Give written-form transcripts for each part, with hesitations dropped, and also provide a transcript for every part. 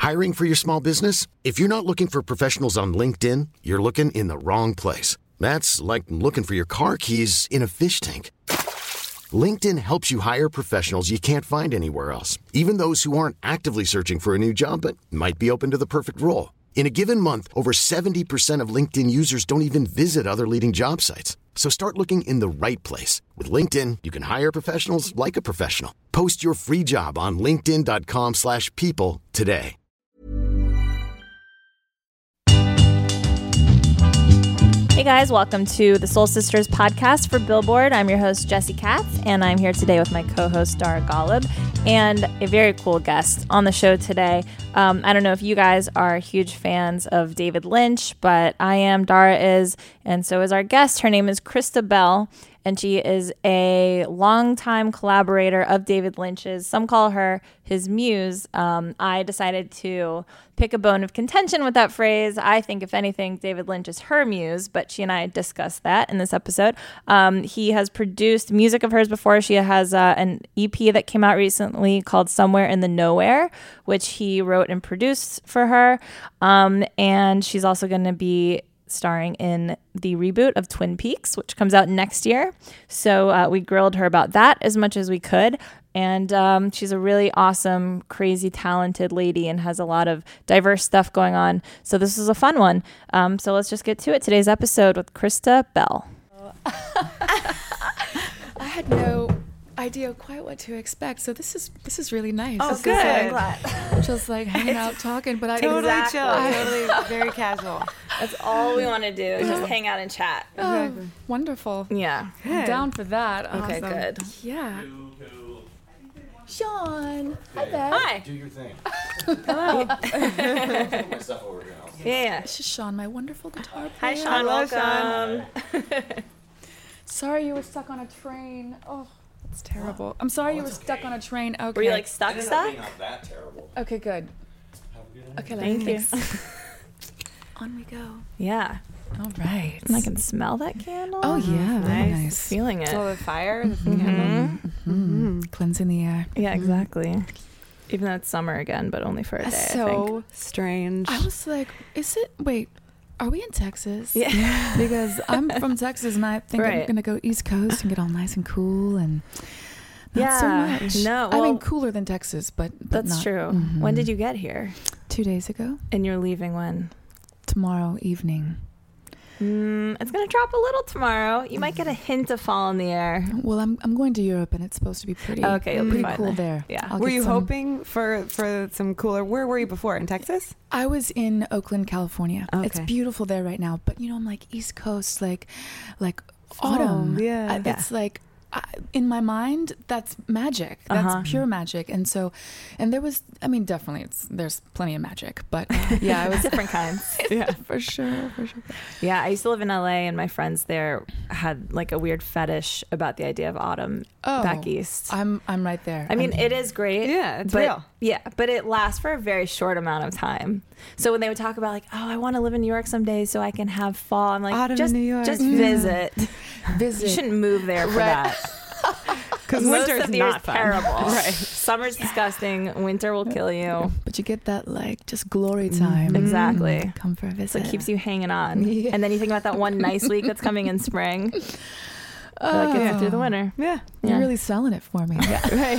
Hiring for your small business? If you're not looking for professionals on LinkedIn, you're looking in the wrong place. That's like looking for your car keys in a fish tank. LinkedIn helps you hire professionals you can't find anywhere else, even those who aren't actively searching for a new job but might be open to the perfect role. In a given month, over 70% of LinkedIn users don't even visit other leading job sites. So start looking in the right place. With LinkedIn, you can hire professionals like a professional. Post your free job on linkedin.com/people today. Hey guys, welcome to the Soul Sisters podcast for Billboard. I'm your host, Jesse Katz, and I'm here today with my co-host, Dara Golub, and a very cool guest on the show today. I don't know if you guys are huge fans of David Lynch, but I am, Dara is, and so is our guest. Her name is Krista Bell, and she is a longtime collaborator of David Lynch's. Some call her his muse. I decided to pick a bone of contention with that phrase. I think, if anything, David Lynch is her muse, but she and I discussed that in this episode. He has produced music of hers before. She has an EP that came out recently called Somewhere in the Nowhere, which he wrote and produced for her. And she's also going to be starring in the reboot of Twin Peaks, which comes out next year. So we grilled her about that as much as we could. And she's a really awesome, crazy, talented lady and has a lot of diverse stuff going on. So this is a fun one. So let's just get to it. Today's episode with Krista Bell. I had no idea quite what to expect, so this is really nice. Oh, this good. I'm glad. Just like hanging out, talking, but I Totally Exactly. chill, totally very casual. That's all we want to do is just hang out and chat. Exactly. Wonderful. Yeah. I'm down for that. Okay, Awesome. good. Yeah. Sean, hi Beth. Hi. Do your thing. Hello. Put my stuff over here. Yeah. This is Sean, my wonderful guitar Hi, player. Sean. Hello, Welcome. Sorry you were stuck on a train. Oh, that's terrible. I'm sorry you were stuck on a train. Okay. Were you like stuck? Being not that terrible. Okay, good. Have a good Okay, Thank you. thanks. On we go. Yeah. All right. And I can smell that candle. Oh yeah, very Nice. nice. Feeling it. So the fire, the candle. Cleansing the air. Yeah, exactly. Even though it's summer again, but only for a day, That's I think. so strange. I was like, wait, are we in Texas? Yeah. Because I'm from Texas and I think I'm Right. going to go East Coast and get all nice and cool and not so Yeah. much. No, I mean, well, cooler than Texas, but That's not. true. Mhm. When did you get here? 2 days ago. And you're leaving when? Tomorrow evening. It's going to drop a little tomorrow. You might get a hint of fall in the air. Well, I'm going to Europe and it's supposed to be pretty, Okay, you'll be pretty fine cool there. there. Yeah. I'll Were get you some- hoping for some cooler? Where were you before? In Texas? I was in Oakland, California. It's Okay. beautiful there right now, but I'm like East Coast, like autumn. yeah. It's like in my mind, that's magic. That's Uh-huh. pure magic. And so, and there was, definitely there's plenty of magic, but yeah, I was Different kinds. Yeah. for sure. Yeah, I used to live in LA, and my friends there had like a weird fetish about the idea of autumn back east. I'm right there. I mean, it is great. Yeah, it's but, real. Yeah, but it lasts for a very short amount of time. So when they would talk about like, oh, I want to live in New York someday so I can have fall, I'm like, Autumn in just New York. just Yeah. visit. visit. You shouldn't move there for Right. that. Because Most winter's of the year is not fun. terrible. Right. Summer's disgusting. Winter will kill you. But you get that like just glory time. Exactly. Come for a So visit. it keeps you hanging on. Yeah. And then you think about that one nice week that's coming in spring. That gets you through the winter. Yeah. You're Yeah. really selling it for me. Right.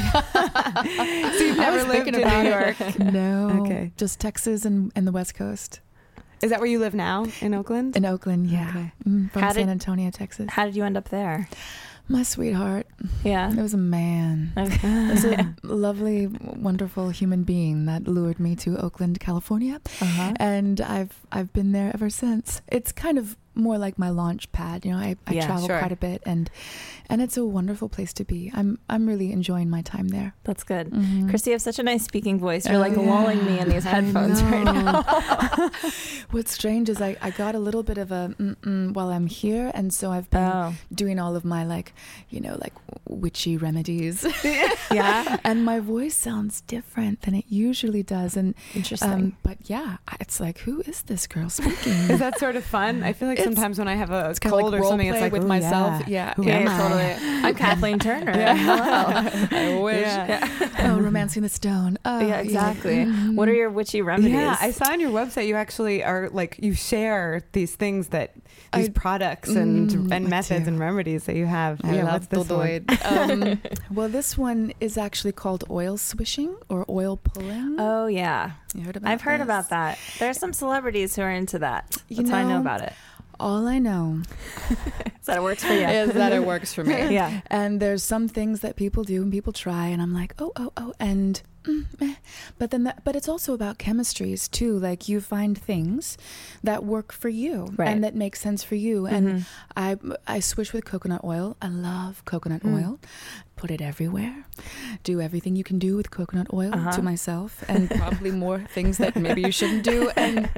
So you've never lived in New York? No. Okay. Just Texas and the West Coast. Is that where you live now? In Oakland? In Oakland, yeah. Okay. From How San did- Antonio, Texas. How did you end up there? My sweetheart. Yeah. It was a man. It was a lovely, wonderful human being that lured me to Oakland, California. Uh-huh. And I've been there ever since. It's kind of more like my launch pad. I Yeah, travel sure. quite a bit and it's a wonderful place to be. I'm really enjoying my time there. That's good. Mhm. Christy, you have such a nice speaking voice. You're like Oh, yeah. lulling me in these I headphones right know. now. What's strange is I got a little bit of a while I'm here, and so I've been doing all of my like witchy remedies. Yeah. And my voice sounds different than it usually does. And Interesting. but yeah, it's like, who is this girl speaking? Is that sort of fun? I feel like sometimes when I have a kind of cold like or something, it's role like play with "Ooh, myself. Yeah. Who Yeah, am I?" totally. I'm Kathleen Turner. Hello. I wish. Yeah. Oh, romancing the stone. Oh, Yeah, exactly. Mhm. What are your witchy remedies? Yeah, I saw on your website you actually are like you share these things that these products and I methods do. and remedies that you have. I love what's this one? Todoid. Well, this one is actually called oil swishing or oil pulling. Oh yeah, You heard about I've heard this? about that. There's some celebrities who are into that. You That's how I know know, about it. All I know Is that it works for you? is that it works for me. Yeah. And there's some things that people do and people try, and I'm like, oh, and but then but it's also about chemistries too. Like you find things that work for you Right. and that make sense for you. And I swish with coconut oil. I love coconut oil. Put it everywhere. Do everything you can do with coconut oil to myself, and probably more things that maybe you shouldn't do. And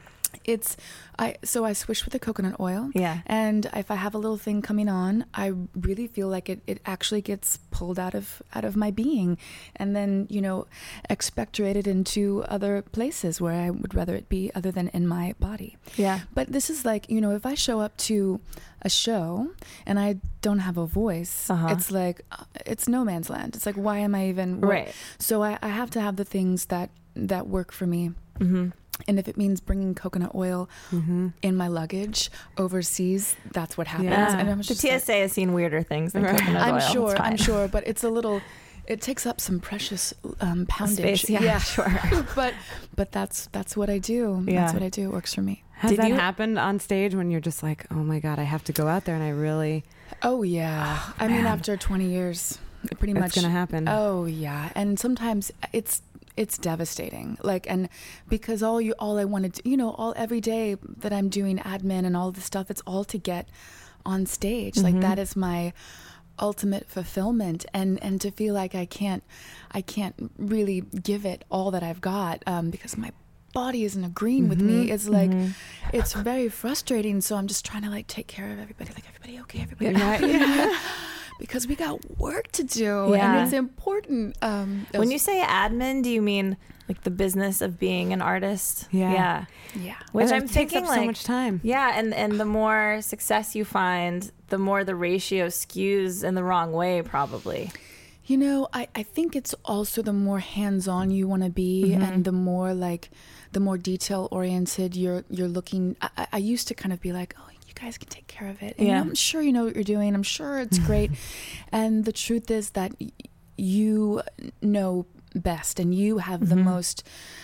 I swish with the coconut oil. Yeah. And if I have a little thing coming on, I really feel like it actually gets pulled out of my being, and then, expectorated into other places where I would rather it be other than in my body. Yeah. But this is like, if I show up to a show and I don't have a voice, it's like, it's no man's land. It's like, why am I even... Right. So I have to have the things that work for me. Mm-hmm. And if it means bringing coconut oil in my luggage overseas, that's what happens. Yeah. And I'm The just TSA has seen weirder things than coconut oil. I'm sure, but it's a little... It takes up some precious poundage. Space, yeah, sure. but that's what I do. Yeah. That's what I do. It works for me. Has Did that you- happened on stage when you're just like, oh my God, I have to go out there and I really... Oh, yeah. I mean, after 20 years, pretty much... It's going to happen. Oh, yeah. And sometimes it's devastating. Like, and because all I wanted to, every day that I'm doing admin and all this stuff, it's all to get on stage. Like, that is my ultimate fulfillment, and to feel like I can't really give it all that I've got because my body isn't agreeing with me. It's like it's very frustrating. So I'm just trying to like take care of everybody. Like, everybody okay? Everybody okay? Because we got work to do, and it's important. When you say admin, do you mean like the business of being an artist? Yeah. Which And I'm it takes thinking up like so much time. Yeah, and the more success you find, the more the ratio skews in the wrong way, probably. I think it's also the more hands-on you want to be, and the more detail-oriented you're looking. I used to kind of be like, oh, you guys can take care of it. And, I'm sure you know what you're doing. I'm sure it's great. And the truth is that you know best, and you have the most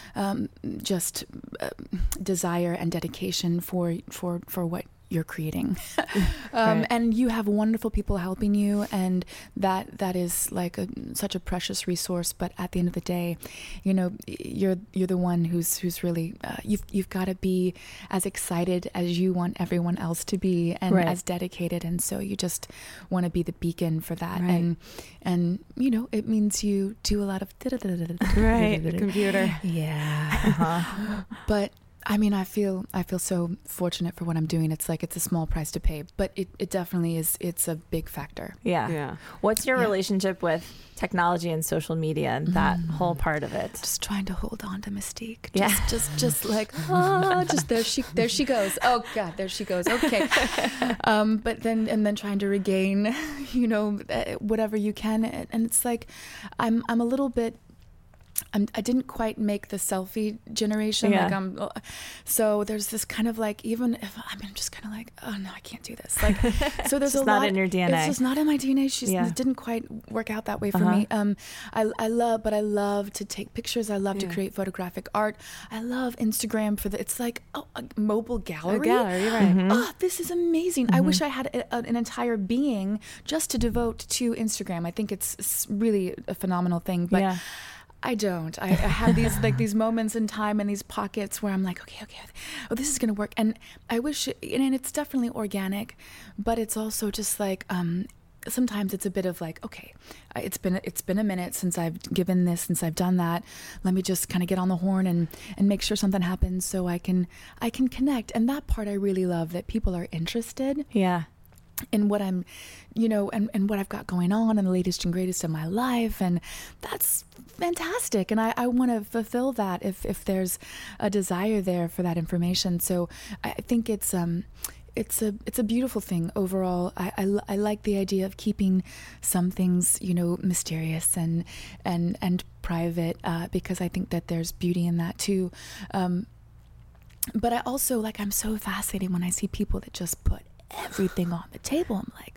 desire and dedication for what you're creating. Right. And you have wonderful people helping you, and that is like such a precious resource. But at the end of the day, you're the one who's really you've got to be as excited as you want everyone else to be, and as dedicated, and so you just want to be the beacon for that. Right. And it means you do a lot of Right, the computer. But I mean, I feel so fortunate for what I'm doing. It's like it's a small price to pay, but it definitely is. It's a big factor. Yeah. What's your relationship with technology and social media and that whole part of it? Just trying to hold on to mystique. Yeah. Just like just there she goes. Oh God, there she goes. Okay. But then trying to regain, whatever you can, and it's like I'm a little bit. I didn't quite make the selfie generation. Yeah. So there's this kind of like, even if I'm just kind of like, oh no, I can't do this. Like, so there's It's a not lot in your DNA. It's just not in my DNA. It didn't quite work out that way for me. I love to take pictures. I love to create photographic art. I love Instagram it's like a mobile gallery. A gallery, right. Oh, this is amazing. I wish I had an entire being just to devote to Instagram. I think it's really a phenomenal thing, but I don't. I have these moments in time and these pockets where I'm like, okay, oh, this is gonna work. And I wish, and it's definitely organic, but it's also just like sometimes it's a bit of like, okay, it's been a minute since I've given this, since I've done that. Let me just kind of get on the horn and make sure something happens so I can connect. And that part I really love, that people are interested. Yeah. In what I'm, and what I've got going on, and the latest and greatest of my life. And that's fantastic. And I want to fulfill that if there's a desire there for that information. So I think it's it's a beautiful thing overall. I like the idea of keeping some things, mysterious and private, because I think that there's beauty in that too. But I also I'm so fascinated when I see people that just put everything on the table. I'm like,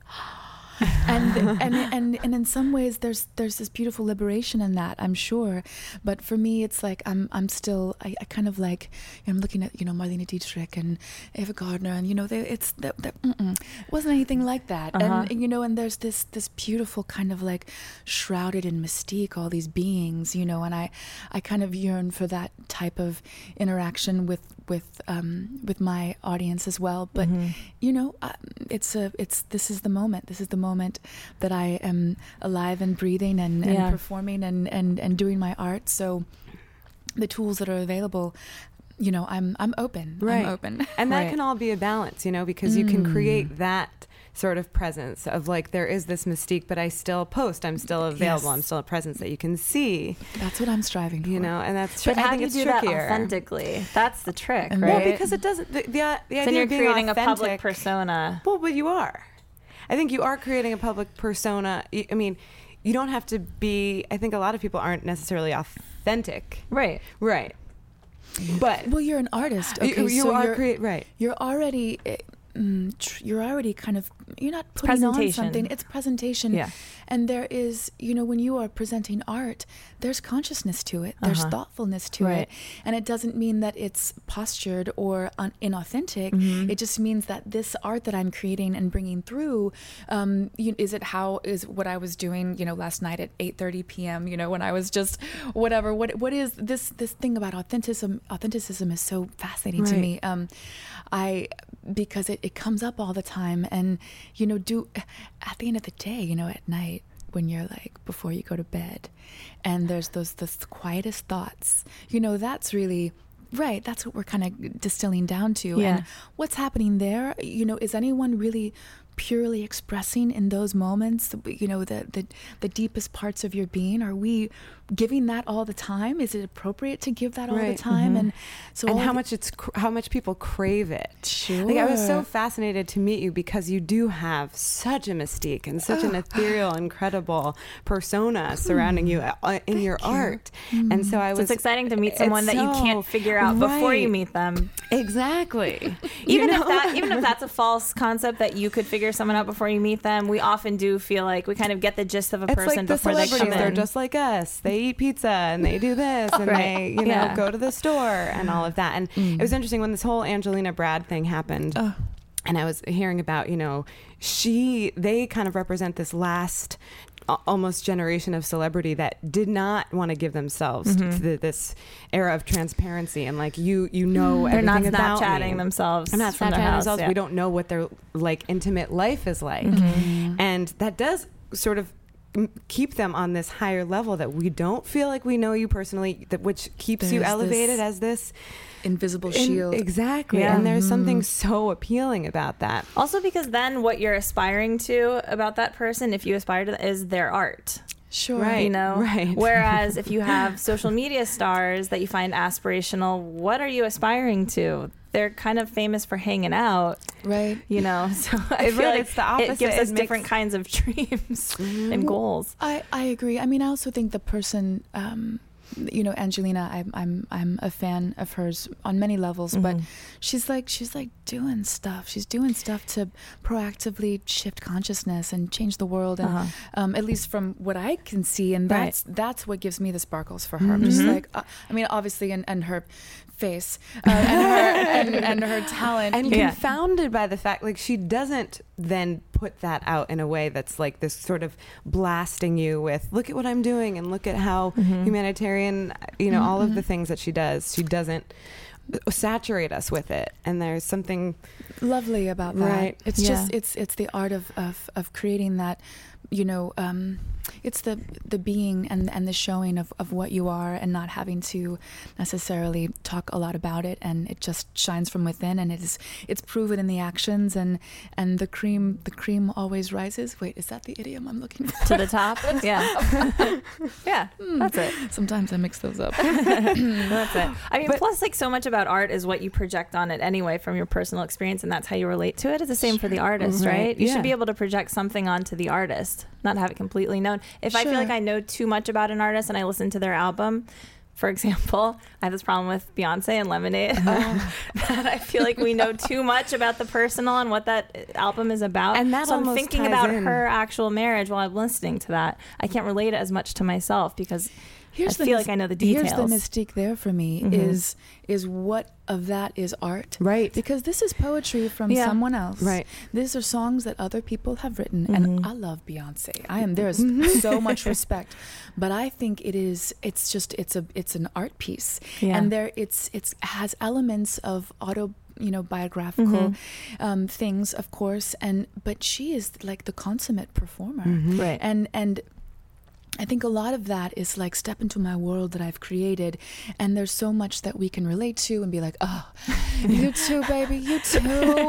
and in some ways there's this beautiful liberation in that, I'm sure. But for me, it's I'm still I kind of I'm looking at Marlene Dietrich and Ava Gardner, and it wasn't anything like that. And there's this beautiful kind of shrouded in mystique, all these beings, and I kind of yearn for that type of interaction with my audience as well. But this is the moment that I am alive and breathing and performing and doing my art. So the tools that are available, I'm open. Right. I'm open. And that can all be a balance, because you can create that sort of presence of there is this mystique, but I still post, I'm still available, yes. I'm still a presence that you can see. That's what I'm striving for. And that's but I how think do you it's do trickier. that authentically? That's the trick, right? Well, because it doesn't, the idea then you're of being creating authentic, a public persona. Well, but you are. I think you are creating a public persona. I mean, you don't have to be, I think a lot of people aren't necessarily authentic. Right. Right. But you're an artist. Okay, right. You're already kind of, you're not putting on something. It's presentation. Yeah. And there is, when you are presenting art, there's consciousness to it. There's thoughtfulness to it. And it doesn't mean that it's postured or inauthentic. Mm-hmm. It just means that this art that I'm creating and bringing through, is what I was doing, last night at 8:30 p.m., when I was just whatever. What is this thing about authenticism? Authenticism is so fascinating to me. Because it comes up all the time, and at the end of the day, at night when you're before you go to bed, and there's the quietest thoughts, that's really right. That's what we're kind of distilling down to. Yeah. And what's happening there? Is anyone really purely expressing in those moments, the deepest parts of your being? Are we giving that all the time? Is it appropriate to give that all the time? Mm-hmm. And so, and how much people crave it. Sure. I was so fascinated to meet you because you do have such a mystique and such an ethereal, incredible persona surrounding you in your art. Mm-hmm. And so it's exciting to meet someone that you can't figure out before you meet them. Exactly. Even if that's a false concept that you could figure someone out before you meet them, we often do feel like we kind of get the gist of a person before they come in. They're just like us. They eat pizza and they do this and they go to the store and all of that. And it was interesting when this whole Angelina Brad thing happened. And I was hearing about, they kind of represent this last almost generation of celebrity that did not want to give themselves to this era of transparency and they're not Snapchatting themselves. They're not from their Snapchatting house. themselves. Yeah. We don't know what their intimate life is like, and that does sort of keep them on this higher level that we don't feel like we know you personally, which keeps you elevated as this invisible shield. Exactly. Yeah. And there's something so appealing about that. Also because then what you're aspiring to about that person, if you aspire to that, is their art. Sure. Right. Right. Whereas if you have social media stars that you find aspirational, what are you aspiring to? They're kind of famous for hanging out. Right. So I feel like it's the opposite. It gives us different kinds of dreams and goals. I agree. I mean, I also think the person, Angelina, I'm a fan of hers on many levels, but she's doing stuff. She's doing stuff to proactively shift consciousness and change the world, and at least from what I can see, and that's what gives me the sparkles for her. I'm just obviously, and her face and her talent, and confounded by the fact she doesn't then put that out in a way that's this sort of blasting you with, look at what I'm doing and look at how humanitarian, all of the things that she does. She doesn't saturate us with it, and there's something lovely about that. Right. It's just it's the art of creating that, it's the being and the showing of what you are, and not having to necessarily talk a lot about it, and it just shines from within, and it's proven in the actions, and the cream always rises. Wait, is that the idiom I'm looking for? To the top? Yeah. Yeah, that's it. Sometimes I mix those up. That's it. I mean, plus, like, so much about art is what you project on it anyway from your personal experience, and that's how you relate to it. It's the same for the artist, right? You should be able to project something onto the artist, not have it completely known. If I feel like I know too much about an artist and I listen to their album, for example, I have this problem with Beyonce and Lemonade, that I feel like we know too much about the personal and what that album is about. And that so I'm almost thinking ties about in. her actual marriage while I'm listening to that. I can't relate it as much to myself because I feel like I know the details. Here's the mystique there for me is what of that is art. Right. Because this is poetry from someone else. Right. These are songs that other people have written. And I love Beyonce. There's so much respect. But I think it's an art piece. Yeah. And it has elements of biographical things, of course, but she is like the consummate performer. Right. And I think a lot of that is like, step into my world that I've created, and there's so much that we can relate to and be like, oh, you too, baby, you too.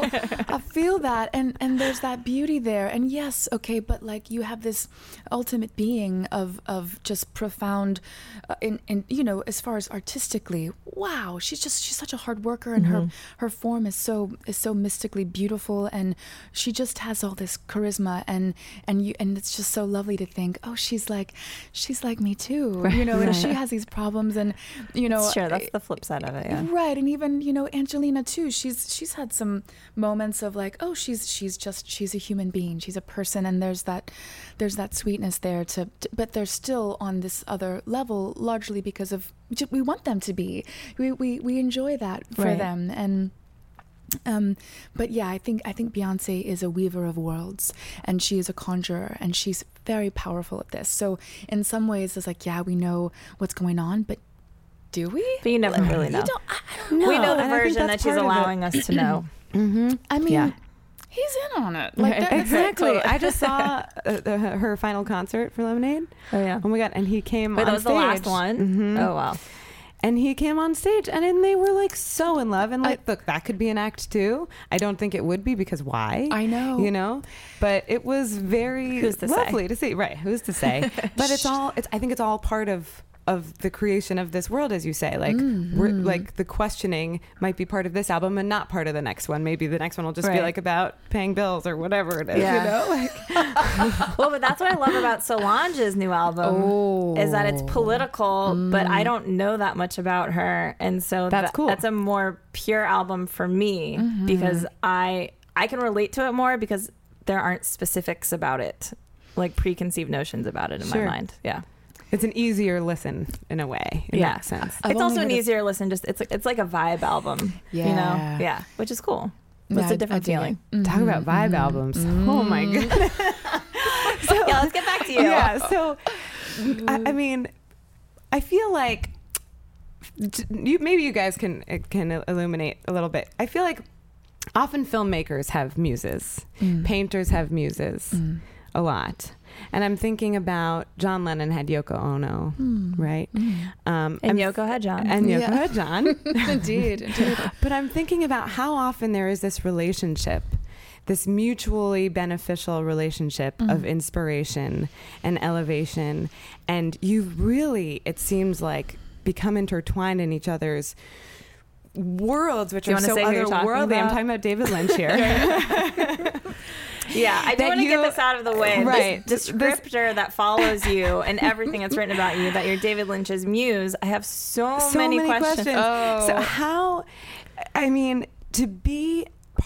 I feel that, and there's that beauty there. And yes, okay, but like, you have this ultimate being of just profound, in as far as artistically, wow, she's such a hard worker, and her form is so mystically beautiful, and she just has all this charisma, and it's just so lovely to think, oh, she's like me too, right. And she has these problems, and sure, that's the flip side of it, yeah. Right. And even Angelina too, she's had some moments of like, oh, she's a human being, she's a person, and there's that sweetness there but they're still on this other level, largely because of we want them to be, we enjoy that for them. And but yeah, I think Beyonce is a weaver of worlds, and she is a conjurer, and she's very powerful at this. So in some ways, it's like, yeah, we know what's going on, but do we? But you never really know. I don't know. We know the version that she's allowing us to know. I mean, he's in on it. Like, exactly. I just saw her final concert for Lemonade. Oh yeah. Oh my god! And he came. Wait, on that was stage. the last one. Oh wow. And he came on stage, and then they were like so in love, and like, look, that could be an act too. I don't think it would be, because why? I know, but it was very lovely to see. Right? Who's to say? But I think it's all part of the creation of this world, as you say. Like, we're like, the questioning might be part of this album and not part of the next one. Maybe the next one will just be like about paying bills or whatever it is. Well, but that's what I love about Solange's new album, is that it's political, but I don't know that much about her, and so that's cool. That's a more pure album for me, because I can relate to it more, because there aren't specifics about it, like preconceived notions about it in my mind. Yeah. It's an easier listen in a way, in that sense. It's also an easier listen. Just it's like a vibe album, which is cool. It's a different feeling. Talk about vibe albums. Oh my goodness. So, let's get back to you. Yeah. So, I mean, I feel like maybe you guys can illuminate a little bit. I feel like often filmmakers have muses, painters have muses, a lot. And I'm thinking about John Lennon had Yoko Ono, right? And Yoko had John. And Yoko had John. Indeed. But I'm thinking about how often there is this relationship, this mutually beneficial relationship of inspiration and elevation. And you've really, it seems like, become intertwined in each other's worlds, which are so otherworldly. I'm talking about David Lynch here. Yeah, I do want to get this out of the way. Right. This descriptor that follows you and everything that's written about you, that you're David Lynch's muse, I have so many questions. Oh. So how, I mean, to be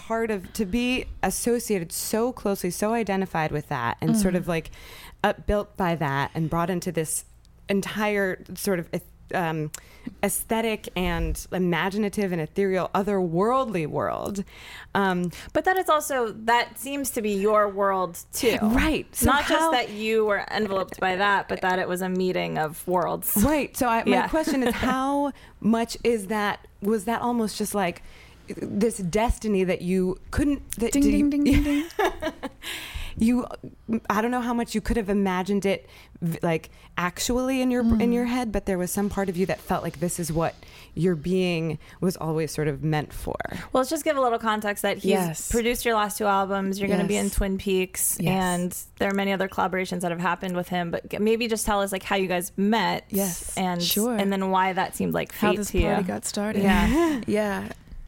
associated so closely, so identified with that, and sort of like upbuilt by that, and brought into this entire sort of aesthetic and imaginative and ethereal otherworldly world, but that is also, that seems to be your world too, right? So not just that you were enveloped by that, but that it was a meeting of worlds, right? So my question is, how much was that almost just like this destiny that you couldn't, ding. I don't know how much you could have imagined it like actually in your head, but there was some part of you that felt like this is what your being was always sort of meant for. Well, let's just give a little context that he's produced your last 2 albums. You're going to be in Twin Peaks, and there are many other collaborations that have happened with him. But maybe just tell us like how you guys met, and then why that seemed like fate how this to you. party got started. Yeah.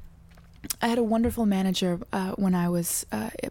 I had a wonderful manager when I was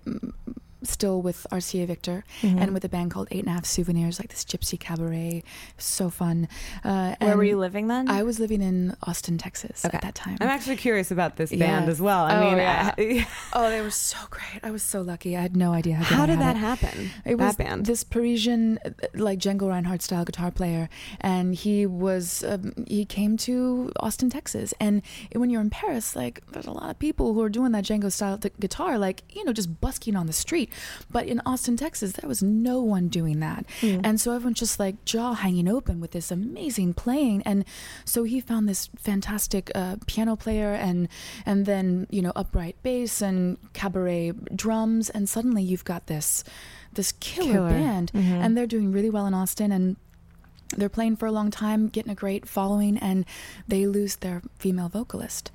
still with RCA Victor and with a band called 8.5 Souvenirs, like this gypsy cabaret. So fun. Where were you living then? I was living in Austin, Texas at that time. I'm actually curious about this band as well. I mean, they were so great. I was so lucky. I had no idea how did that happen. It was band. This Parisian, like Django Reinhardt style guitar player, and he was he came to Austin, Texas, and when you're in Paris, like there's a lot of people who are doing that Django style guitar, like just busking on the street. But in Austin, Texas, there was no one doing that. And so everyone's just like jaw hanging open with this amazing playing. And so he found this fantastic piano player and then, upright bass and cabaret drums. And suddenly you've got this killer band. And they're doing really well in Austin. And they're playing for a long time, getting a great following. And they lose their female vocalist.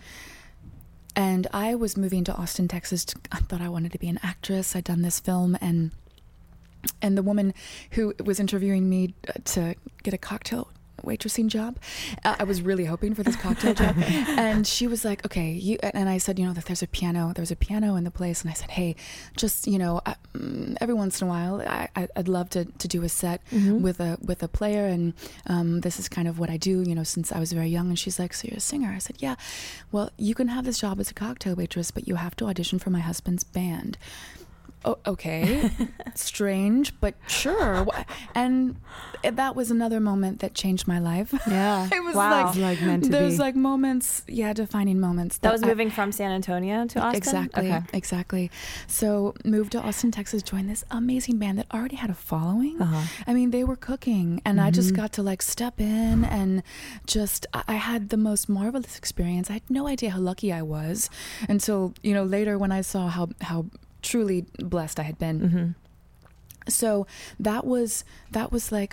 And I was moving to Austin, Texas. I thought I wanted to be an actress. I'd done this film, and the woman who was interviewing me to get a cocktail waitressing job, I was really hoping for this cocktail job. And she was like, okay, and I said, that there's a piano in the place. And I said, hey, just, every once in a while, I'd love to do a set with a player. And this is kind of what I do, since I was very young. And she's like, so you're a singer? I said, yeah. Well, you can have this job as a cocktail waitress, but you have to audition for my husband's band. Oh, okay. Strange, but sure. And that was another moment that changed my life. Yeah. It was like meant to there's be. like moments, defining moments. That was moving from San Antonio to Austin? Exactly. So moved to Austin, Texas, joined this amazing band that already had a following. I mean, they were cooking, and I just got to like step in and I had the most marvelous experience. I had no idea how lucky I was until, later when I saw how truly blessed I had been. So that was like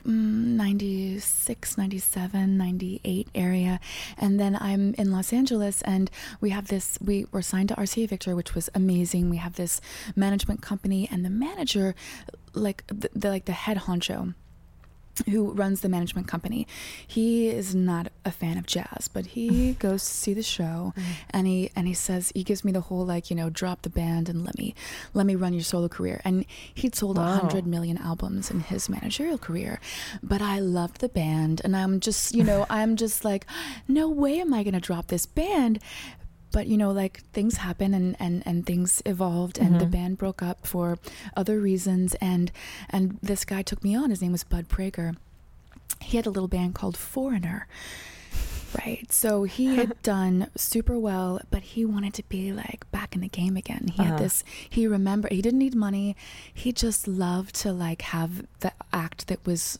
96, 97, 98 area. And then I'm in Los Angeles, and we were signed to RCA Victor, which was amazing. We have this management company, and the manager, like the head honcho who runs the management company, he is not a fan of jazz, but he goes to see the show, and he says, he gives me the whole drop the band and let me run your solo career. And he'd sold 100 million albums in his managerial career, but I loved the band, and I'm just I'm just like, no way am I gonna drop this band. But things happen and things evolved, and the band broke up for other reasons, and this guy took me on. His name was Bud Prager. He had a little band called Foreigner. Right. So he had done super well, but he wanted to be like back in the game again. He had he remembered, he didn't need money. He just loved to like have the act that was,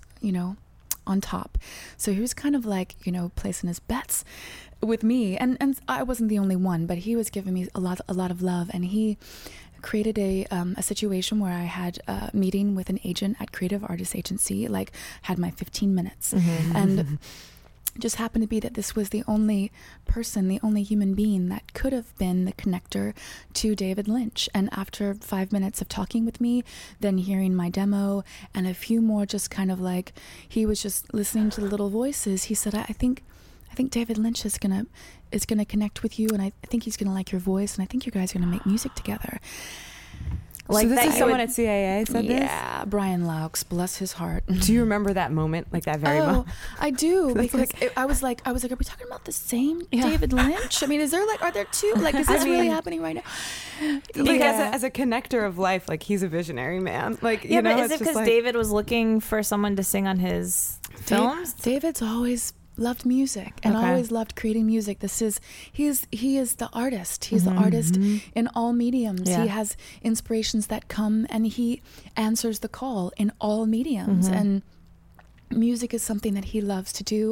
on top. So he was kind of like, placing his bets with me, and I wasn't the only one, but he was giving me a lot of love, and he created a situation where I had a meeting with an agent at Creative Artists Agency, like had my 15 minutes, and just happened to be that this was the only person, the only human being that could have been the connector to David Lynch. And after 5 minutes of talking with me, then hearing my demo, and a few more just kind of like, he was just listening to the little voices, he said, I think David Lynch is gonna connect with you, and I think he's gonna like your voice, and I think you guys are gonna make music together. Like, so this is someone at CAA said this? Yeah, Brian Laux, bless his heart. Do you remember that moment, like that very moment? I do, because I was like, are we talking about the same David Lynch? I mean, are there two? Like, is this really happening right now? Like, as a connector of life, like, he's a visionary man. Like, but is it because David was looking for someone to sing on his films? David's always loved music and always loved creating music. He is the artist. He's the artist in all mediums. He has inspirations that come, and he answers the call in all mediums. And music is something that he loves to do,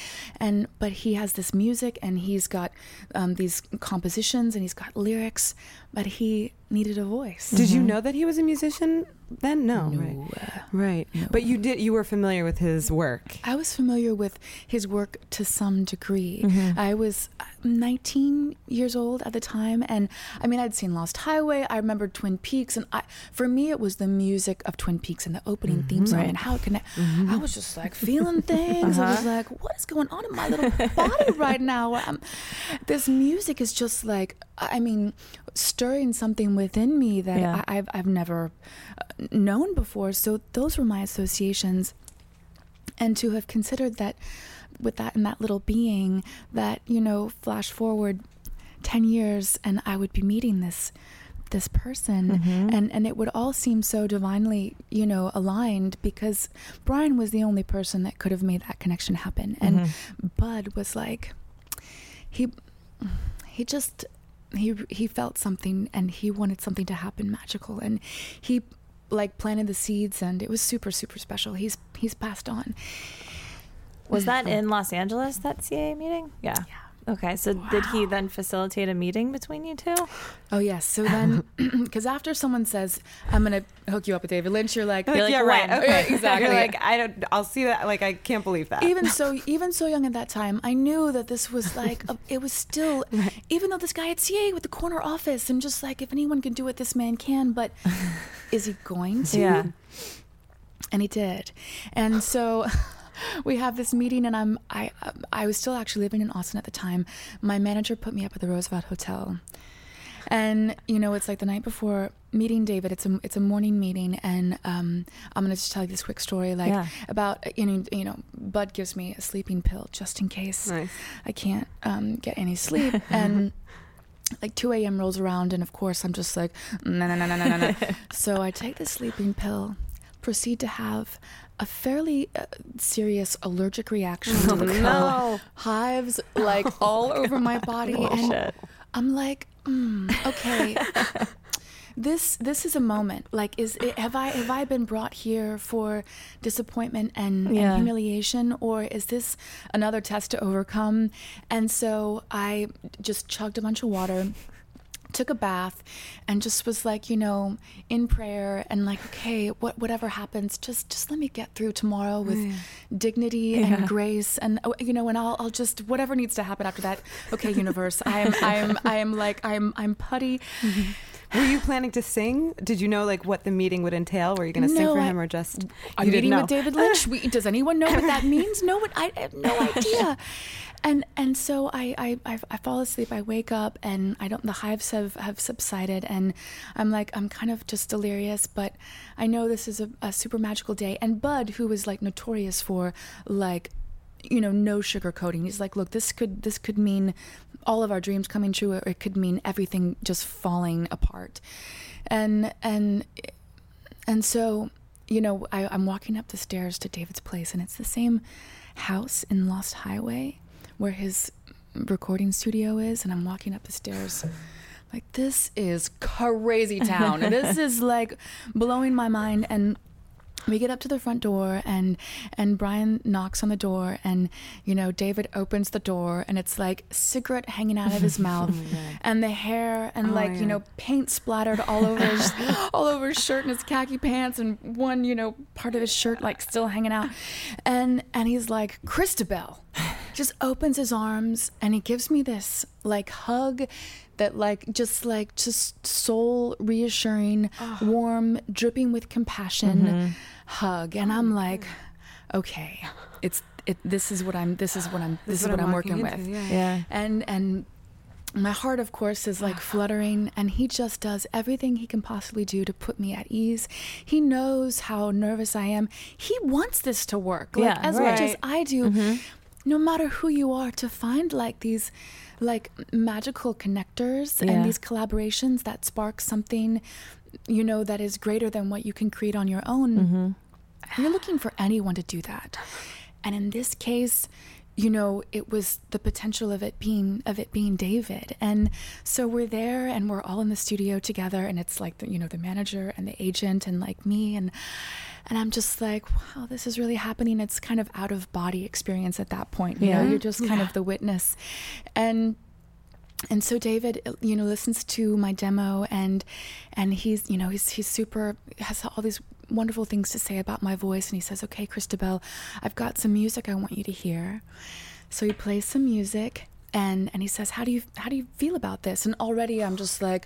but he has this music, and he's got these compositions, and he's got lyrics, but he needed a voice. Did you know that he was a musician then? No. Right. No. But you were familiar with his work. I was familiar with his work to some degree. I was 19 years old at the time, and I mean, I'd seen Lost Highway. I remembered Twin Peaks, and for me, it was the music of Twin Peaks and the opening theme song and how it connected. I was just like feeling things. I was like, what is going on in my little body right now? This music is just like, I mean, stirring something within me that I've never known before. So those were my associations, and to have considered that with that in that little being, that, you know, flash forward 10 years and I would be meeting this person, and it would all seem so divinely, you know, aligned, because Brian was the only person that could have made that connection happen. And Bud was like, he felt something, and he wanted something to happen magical, and he like planted the seeds, and it was super, super special. He's passed on. Was that in Los Angeles, that CA meeting? Yeah. Okay, so did he then facilitate a meeting between you two? Oh, yes. So then, because after someone says, I'm going to hook you up with David Lynch, you're like yeah, right. Okay. Exactly. You're like, I'll see that. Like, I can't believe that. Even so young at that time, I knew that this was like, it was still, even though this guy at CA with the corner office, I'm just like, if anyone can do it, this man can, but is he going to? Yeah. And he did. And so we have this meeting, and I was still actually living in Austin at the time. My manager put me up at the Roosevelt Hotel, and you know, it's like the night before meeting David. It's a morning meeting, and I'm gonna just tell you this quick story, like about you know, Bud gives me a sleeping pill just in case I can't get any sleep, and like 2 a.m. rolls around, and of course I'm just like no. So I take the sleeping pill, proceed to have a fairly serious allergic reaction to the pill. Hives like all over my body. Bullshit. I'm like, okay. This is a moment. Like, have I been brought here for disappointment and humiliation, or is this another test to overcome? And so I just chugged a bunch of water, took a bath, and just was like, you know, in prayer, and like, okay, whatever happens, just let me get through tomorrow with dignity and grace, and you know, and I'll just, whatever needs to happen after that. Okay, universe, I'm putty. Were you planning to sing? Did you know like what the meeting would entail? Were you going to sing for him, or just a meeting with David Lynch? Does anyone know what that means? No one. I have no idea. And so I fall asleep. I wake up, and the hives have subsided, and I'm kind of just delirious, but I know this is a super magical day. And Bud, who was like notorious for like, you know, no sugarcoating, he's like, look, this could mean all of our dreams coming true, or it could mean everything just falling apart. And so, you know, I'm walking up the stairs to David's place, and it's the same house in Lost Highway where his recording studio is, and I'm walking up the stairs like, this is crazy town. This is like blowing my mind. And we get up to the front door, and Brian knocks on the door, and you know, David opens the door, and it's like cigarette hanging out of his mouth, and the hair, and you know, paint splattered all over his shirt and his khaki pants, and one, you know, part of his shirt like still hanging out, and he's like, Christabel, just opens his arms, and he gives me this like hug that just soul reassuring, warm, dripping with compassion hug. And I'm like, okay, this is what I'm working with. Yeah. And my heart, of course, is like fluttering, and he just does everything he can possibly do to put me at ease. He knows how nervous I am. He wants this to work, like as much as I do. No matter who you are, to find like these like magical connectors and these collaborations that spark something, you know, that is greater than what you can create on your own. You're looking for anyone to do that. And in this case, you know, it was the potential of it being David. And so we're there, and we're all in the studio together, and it's like the manager and the agent and like me, and I'm just like, wow, this is really happening. It's kind of out of body experience at that point. You know, you're just kind of the witness. And And so David, listens to my demo, and he's super, has all these wonderful things to say about my voice. And he says, "Okay, Christabel, I've got some music I want you to hear." So he plays some music, and he says, "How do you feel about this?" And already I'm just like,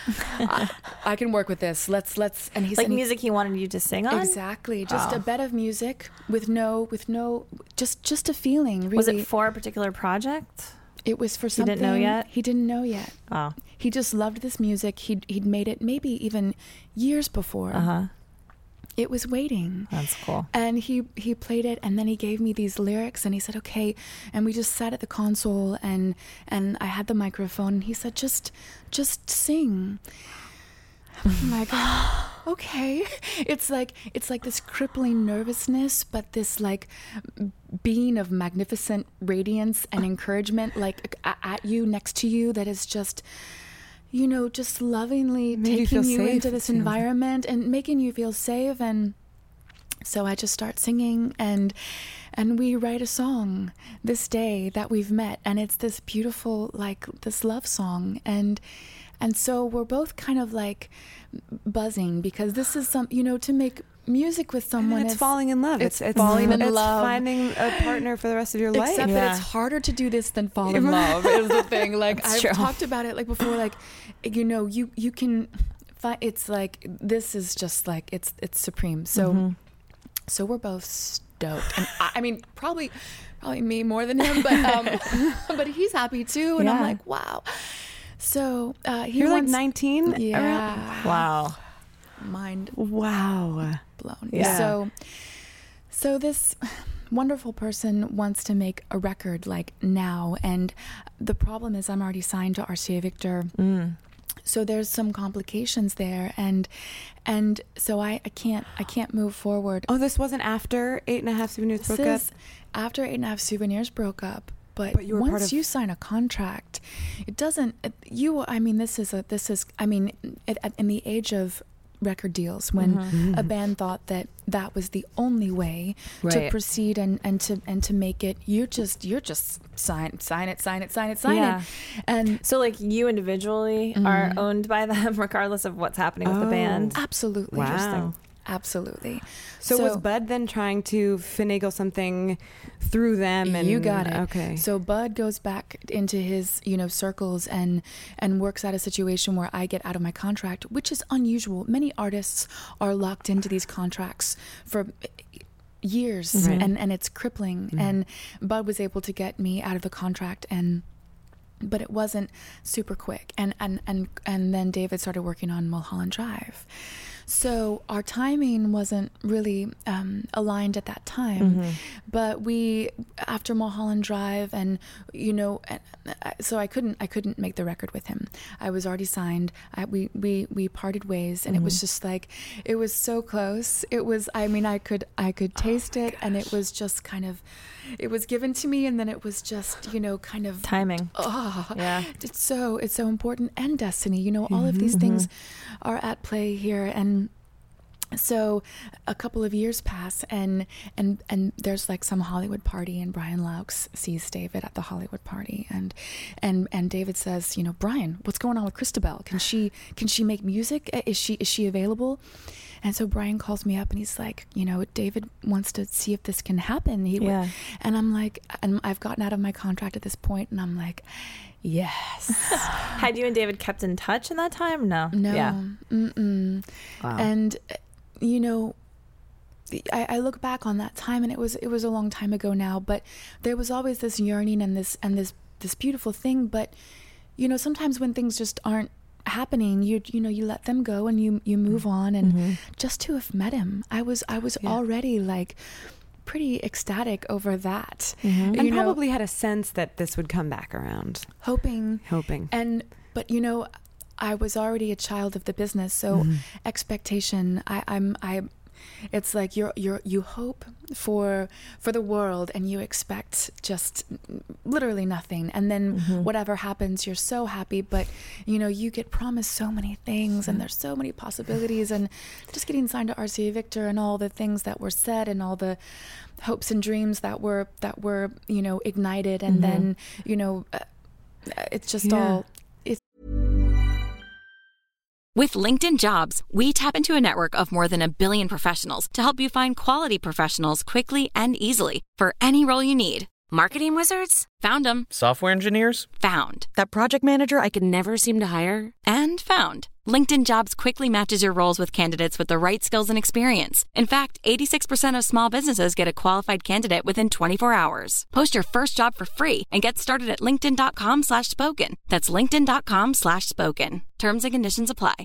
I can work with this. Let's. And he's like music he wanted you to sing on. Exactly, just a bed of music with no, just a feeling. Really. Was it for a particular project? It was for something. He didn't know yet? He didn't know yet. Oh. He just loved this music. He'd made it maybe even years before. Uh-huh. It was waiting. That's cool. And he played it, and then he gave me these lyrics, and he said, "Okay." And we just sat at the console, and I had the microphone, and he said, just sing. I'm like, okay. It's like this crippling nervousness, but this like being of magnificent radiance and encouragement, like at you, next to you, that is just, just lovingly taking you into this environment and making you feel safe. And so I just start singing, and we write a song this day that we've met, and it's this beautiful, like this love song. And so we're both kind of like buzzing, because this is to make music with someone. And it's falling in love. It's falling in love. Finding a partner for the rest of your life. Except that it's harder to do this than fall in love is the thing. Like I've talked about it like before, like, you can find, it's like, this is just like, it's supreme. So, so we're both stoked. And I mean, probably me more than him, but, but he's happy too. And I'm like, wow. So you're like 19? Yeah. Wow. Mind blown. Yeah. So this wonderful person wants to make a record like now, and the problem is I'm already signed to RCA Victor. So there's some complications there, and so I can't move forward. Oh, this wasn't after 8.5 Souvenirs broke up? This is after 8.5 Souvenirs broke up. But you were once you sign a contract, it doesn't. In the age of record deals, when a band thought that was the only way to proceed and to make it, you're just sign it. And so like you individually are owned by them regardless of what's happening with the band. Absolutely. Wow. Interesting. Absolutely. So was Bud then trying to finagle something through them? And you got it. Okay. So Bud goes back into his, circles and works out a situation where I get out of my contract, which is unusual. Many artists are locked into these contracts for years, and it's crippling. And Bud was able to get me out of the contract, but it wasn't super quick. And then David started working on Mulholland Drive. So our timing wasn't really aligned at that time, but after Mulholland Drive, and so I couldn't make the record with him. I was already signed. We parted ways, and it was just like, it was so close. It was, I could taste it, and it was just kind of, it was given to me, and then it was just kind of timing. It's so important, and destiny. All of these things are at play here, and so a couple of years pass, and there's like some Hollywood party, and Brian Laux sees David at the Hollywood party, and David says, "Brian, what's going on with Christabel? Can she make music? Is she available?" And so Brian calls me up, and he's like, David wants to see if this can happen. And I'm like, and I've gotten out of my contract at this point, and I'm like, yes. Had you and David kept in touch in that time? No. Yeah. Wow. And I look back on that time, and it was a long time ago now, but there was always this yearning and this beautiful thing. But sometimes when things just aren't happening, you let them go, and you move on. And just to have met him, I was already like pretty ecstatic over that, and probably had a sense that this would come back around, hoping. But I was already a child of the business, so expectation. It's like you hope for the world, and you expect just literally nothing, and then whatever happens, you're so happy. But you get promised so many things, and there's so many possibilities, and just getting signed to RCA Victor, and all the things that were said, and all the hopes and dreams that were ignited, and then it's just all With LinkedIn Jobs, we tap into a network of more than 1 billion professionals to help you find quality professionals quickly and easily for any role you need. Marketing wizards? Found them. Software engineers? Found. That project manager I could never seem to hire? And found. LinkedIn Jobs quickly matches your roles with candidates with the right skills and experience. In fact, 86% of small businesses get a qualified candidate within 24 hours. Post your first job for free and get started at linkedin.com/spoken. That's linkedin.com/spoken. Terms and conditions apply.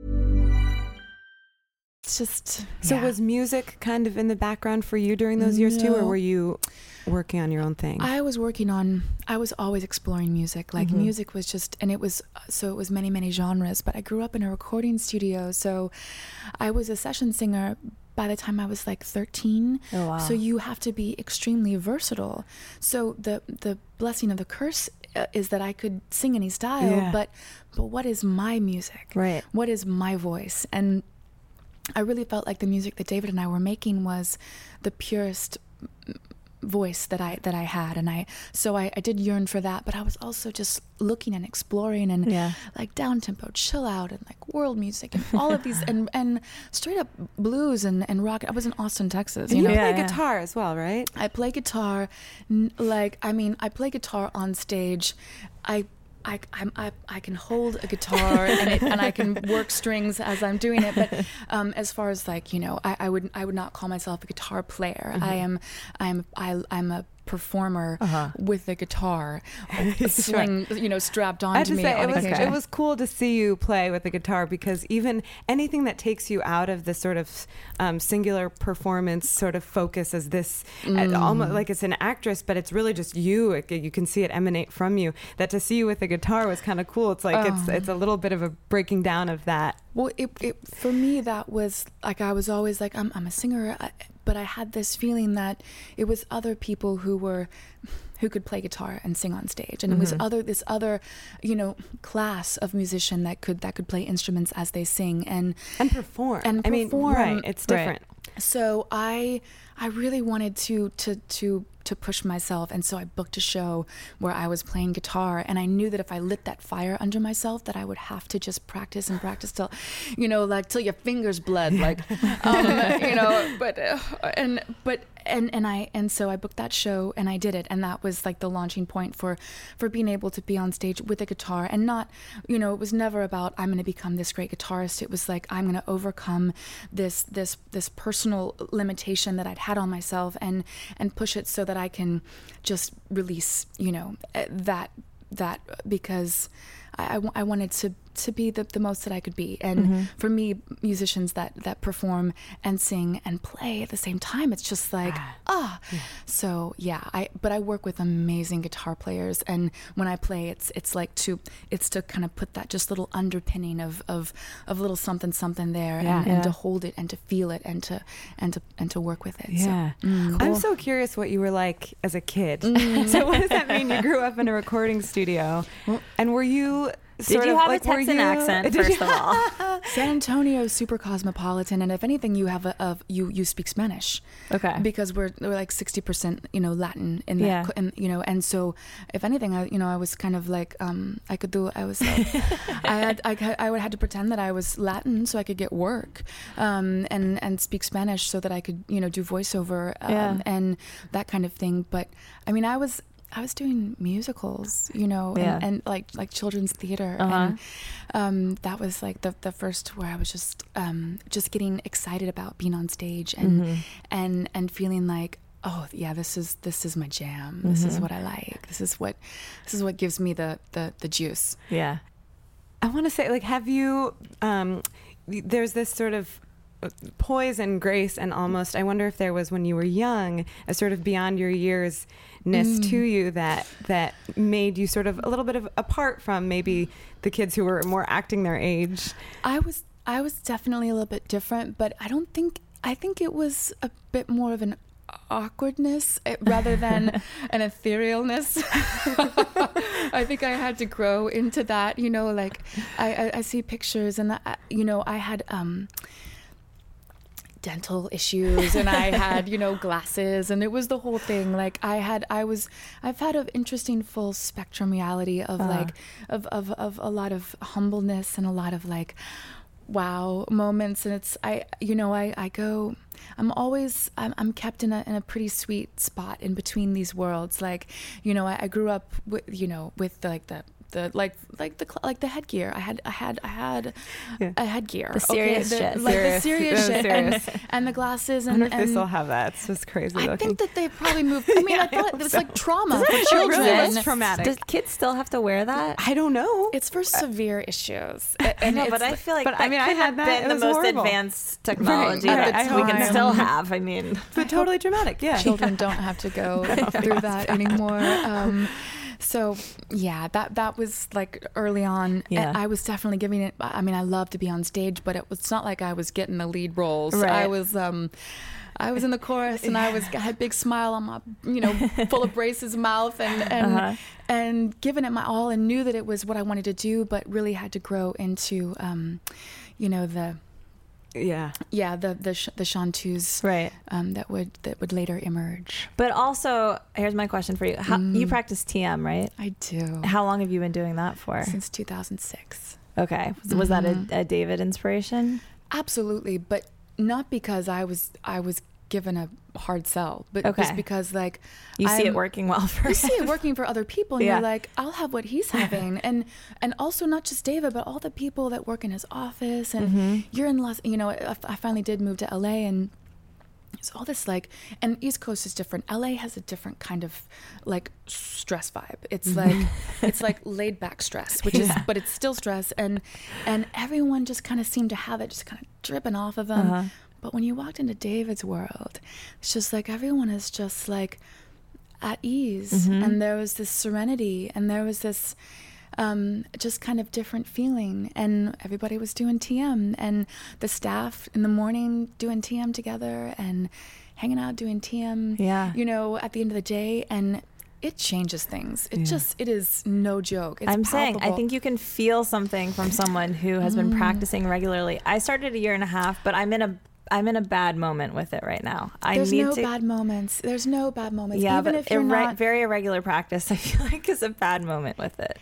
It's just... So was music kind of in the background for you during those years too, or were you working on your own thing? I was always exploring music. Like music was just, and it was many, many genres, but I grew up in a recording studio. So I was a session singer by the time I was like 13. Oh, wow. So you have to be extremely versatile. So the blessing of the curse is that I could sing any style, but what is my music? Right. What is my voice? And I really felt like the music that David and I were making was the purest voice that I had, and I did yearn for that, but I was also just looking and exploring and like down tempo, chill out, and like world music and all of these and straight up blues and rock. I was in Austin, Texas. And you play guitar as well, right? I play guitar, I play guitar on stage. I can hold a guitar and I can work strings as I'm doing it, but as far as like, I would not call myself a guitar player. I'm a performer with a guitar strapped onto me. It was cool to see you play with the guitar, because even anything that takes you out of the sort of singular performance sort of focus as this almost like it's an actress, but it's really just you. You can see it emanate from you. That to see you with the guitar was kind of cool. It's like it's a little bit of a breaking down of that. Well, it for me, that was like, I was always like, I'm a singer, but I had this feeling that it was other people who could play guitar and sing on stage, and it was this other class of musician that could play instruments as they sing and perform. I mean, right? It's different. Right. So I really wanted to push myself, and so I booked a show where I was playing guitar, and I knew that if I lit that fire under myself, that I would have to just practice till till your fingers bled, like so I booked that show and I did it, and that was like the launching point for being able to be on stage with a guitar, and not it was never about I'm going to become this great guitarist. It was like I'm going to overcome this personal limitation that I'd had on myself and push it so that I can just release that because I wanted to be the most that I could be. And for me, musicians that perform and sing and play at the same time, it's just like, So but I work with amazing guitar players, and when I play, it's to kind of put that just little underpinning of little something there, and to hold it and to feel it and to work with it. Yeah. So, cool. I'm so curious what you were like as a kid. So what does that mean? You grew up in a recording studio, and were you... Did you have a Texan accent, first of all? San Antonio is super cosmopolitan, and if anything, you have you speak Spanish. Okay. Because we're like 60%, Latin in that, and so if anything, I was kind of like I would have to pretend that I was Latin so I could get work, and speak Spanish so that I could do voiceover and that kind of thing. But I mean, I was doing musicals, and like children's theater, and that was like the first where I was just getting excited about being on stage and feeling like, oh yeah, this is my jam. This is what I like. This is what gives me the juice. Yeah. I want to say, like, have you? There's this sort of poise and grace, and almost, I wonder if there was, when you were young, a sort of beyond your years-ness to you that made you sort of a little bit of apart from maybe the kids who were more acting their age. I was definitely a little bit different, but I think it was a bit more of an awkwardness rather than an etherealness. I think I had to grow into that, like I see pictures, and I had dental issues, and I had glasses, and it was the whole thing. Like I've had an interesting full spectrum reality of like of a lot of humbleness and a lot of like, wow moments, and I'm kept in a pretty sweet spot in between these worlds. Like, I grew up with the headgear. I had a headgear. The serious shit. The serious shit. And the glasses. I wonder if they still have that. It's just crazy looking. I think that they probably moved. I mean, I thought it was like trauma for children. Really was traumatic. Does kids still have to wear that? I don't know. It's for severe issues. No, but I feel like I had that. Been the most horrible. Advanced technology Right. that we can still have. I mean, but totally traumatic. Yeah. Children don't have to go through that anymore. So yeah, that was like early on. Yeah. I was definitely giving it. I mean, I love to be on stage, but it's not like I was getting the lead roles. Right. I was in the chorus, and I had a big smile on my, full of braces mouth, and giving it my all, and knew that it was what I wanted to do, but really had to grow into, the chanteuse, right, that would later emerge. But also, here's my question for you: you practice TM, right? I do. How long have you been doing that for? Since 2006. Okay, was that a David inspiration? Absolutely, but not because I was given a hard sell, but just because you see it working well for you see it working for other people, and yeah. you're like, I'll have what he's having, and also not just David, but all the people that work in his office, and you're in I finally did move to LA, and it's all this and East Coast is different. LA has a different kind of stress vibe. It's it's laid back stress, which is, but it's still stress, and everyone just kind of seemed to have it just kind of dripping off of them. But when you walked into David's world, it's just everyone is just at ease, and there was this serenity, and there was this just kind of different feeling, and everybody was doing TM, and the staff in the morning doing TM together and hanging out doing TM, at the end of the day, and it changes things. It is no joke. It's I'm palpable. saying, I think you can feel something from someone who has been practicing regularly. I started 1.5 years, but I'm in a bad moment with it right now. There's no bad moments. Yeah, even but if you're not very irregular practice, I feel like is a bad moment with it.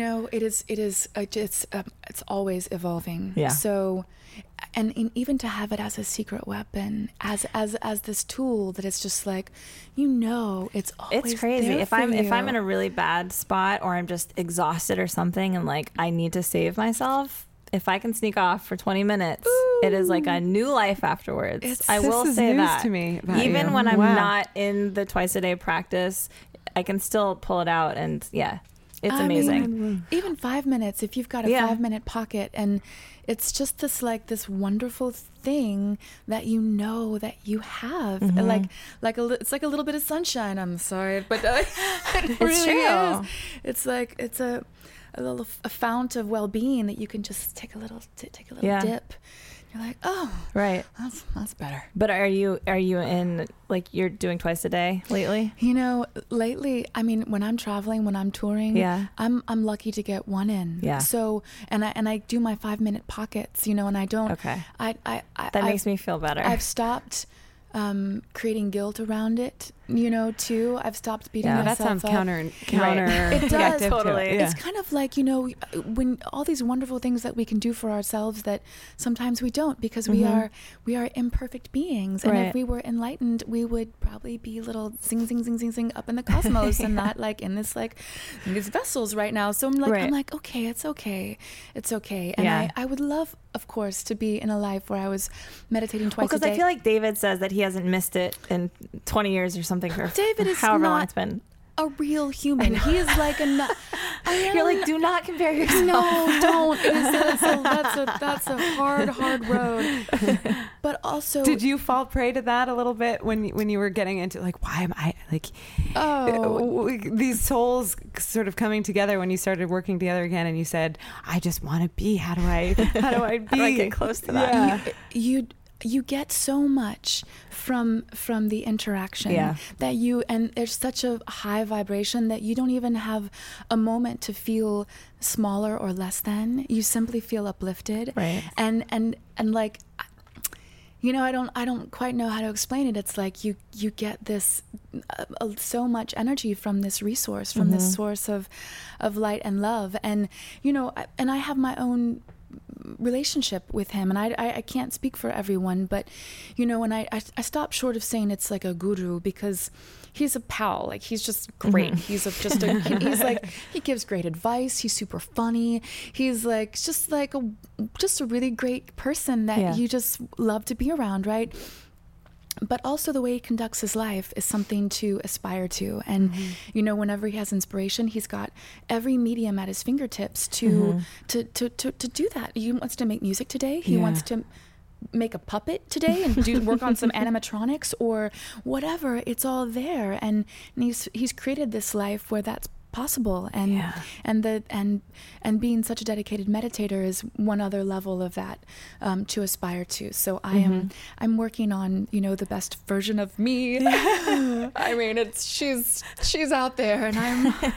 It's always evolving. Yeah. So, and even to have it as a secret weapon, as this tool that it's just it's always it's crazy. there If I'm in a really bad spot, or I'm just exhausted or something, and I need to save myself, if I can sneak off for 20 minutes, it is a new life afterwards. I will say that to me even when I'm not in the twice a day practice, I can still pull it out, and it's amazing. Even 5 minutes, if you've got a 5-minute pocket, and it's just this this wonderful thing that that you have, it's like a little bit of sunshine. I'm sorry, but it really is. It's it's a fount of well-being that you can just take a little dip. You're like, oh, right, that's better. But are you in you're doing twice a day lately? Lately, I mean, when I'm traveling, when I'm touring, I'm lucky to get one in. Yeah. So and I do my 5-minute pockets, and I don't. Okay. That makes me feel better. I've stopped creating guilt around it, too. I've stopped beating myself up. That sounds counter. It does. Totally. It's kind of when all these wonderful things that we can do for ourselves that sometimes we don't, because we are imperfect beings. And if we were enlightened, we would probably be little zing, zing, zing, zing, zing up in the cosmos and not in this, in these vessels right now. So I'm okay, it's okay. It's okay. And I would love, of course, to be in a life where I was meditating twice a day. Because I feel like David says that he hasn't missed it in 20 years or something, for David is however not long it's been. A real human. He is You're do not compare yourself. No, don't. That's a hard road. But also, did you fall prey to that a little bit when you were getting into why am I these souls sort of coming together when you started working together again, and you said, I just want to be. How do I be? How do I get close to that? Yeah. You get so much from the interaction and there's such a high vibration that you don't even have a moment to feel smaller or less than. You simply feel uplifted, right? And I don't quite know how to explain it. It's you get this so much energy from this resource, from this source of light and love, and and I have my own relationship with him, and I can't speak for everyone, but you know, and I stopped short of saying it's like a guru, because he's a pal. Like, he's just great. He's he's like, he gives great advice. He's super funny. He's like just a really great person that you just love to be around, right? But also the way he conducts his life is something to aspire to. And, you know, whenever he has inspiration, he's got every medium at his fingertips to do that. He wants to make music today. He wants to make a puppet today and work on some animatronics or whatever. It's all there. And he's created this life where that's possible, and being such a dedicated meditator is one other level of that to aspire to. So I'm working on, you know, the best version of me. I mean, she's out there, and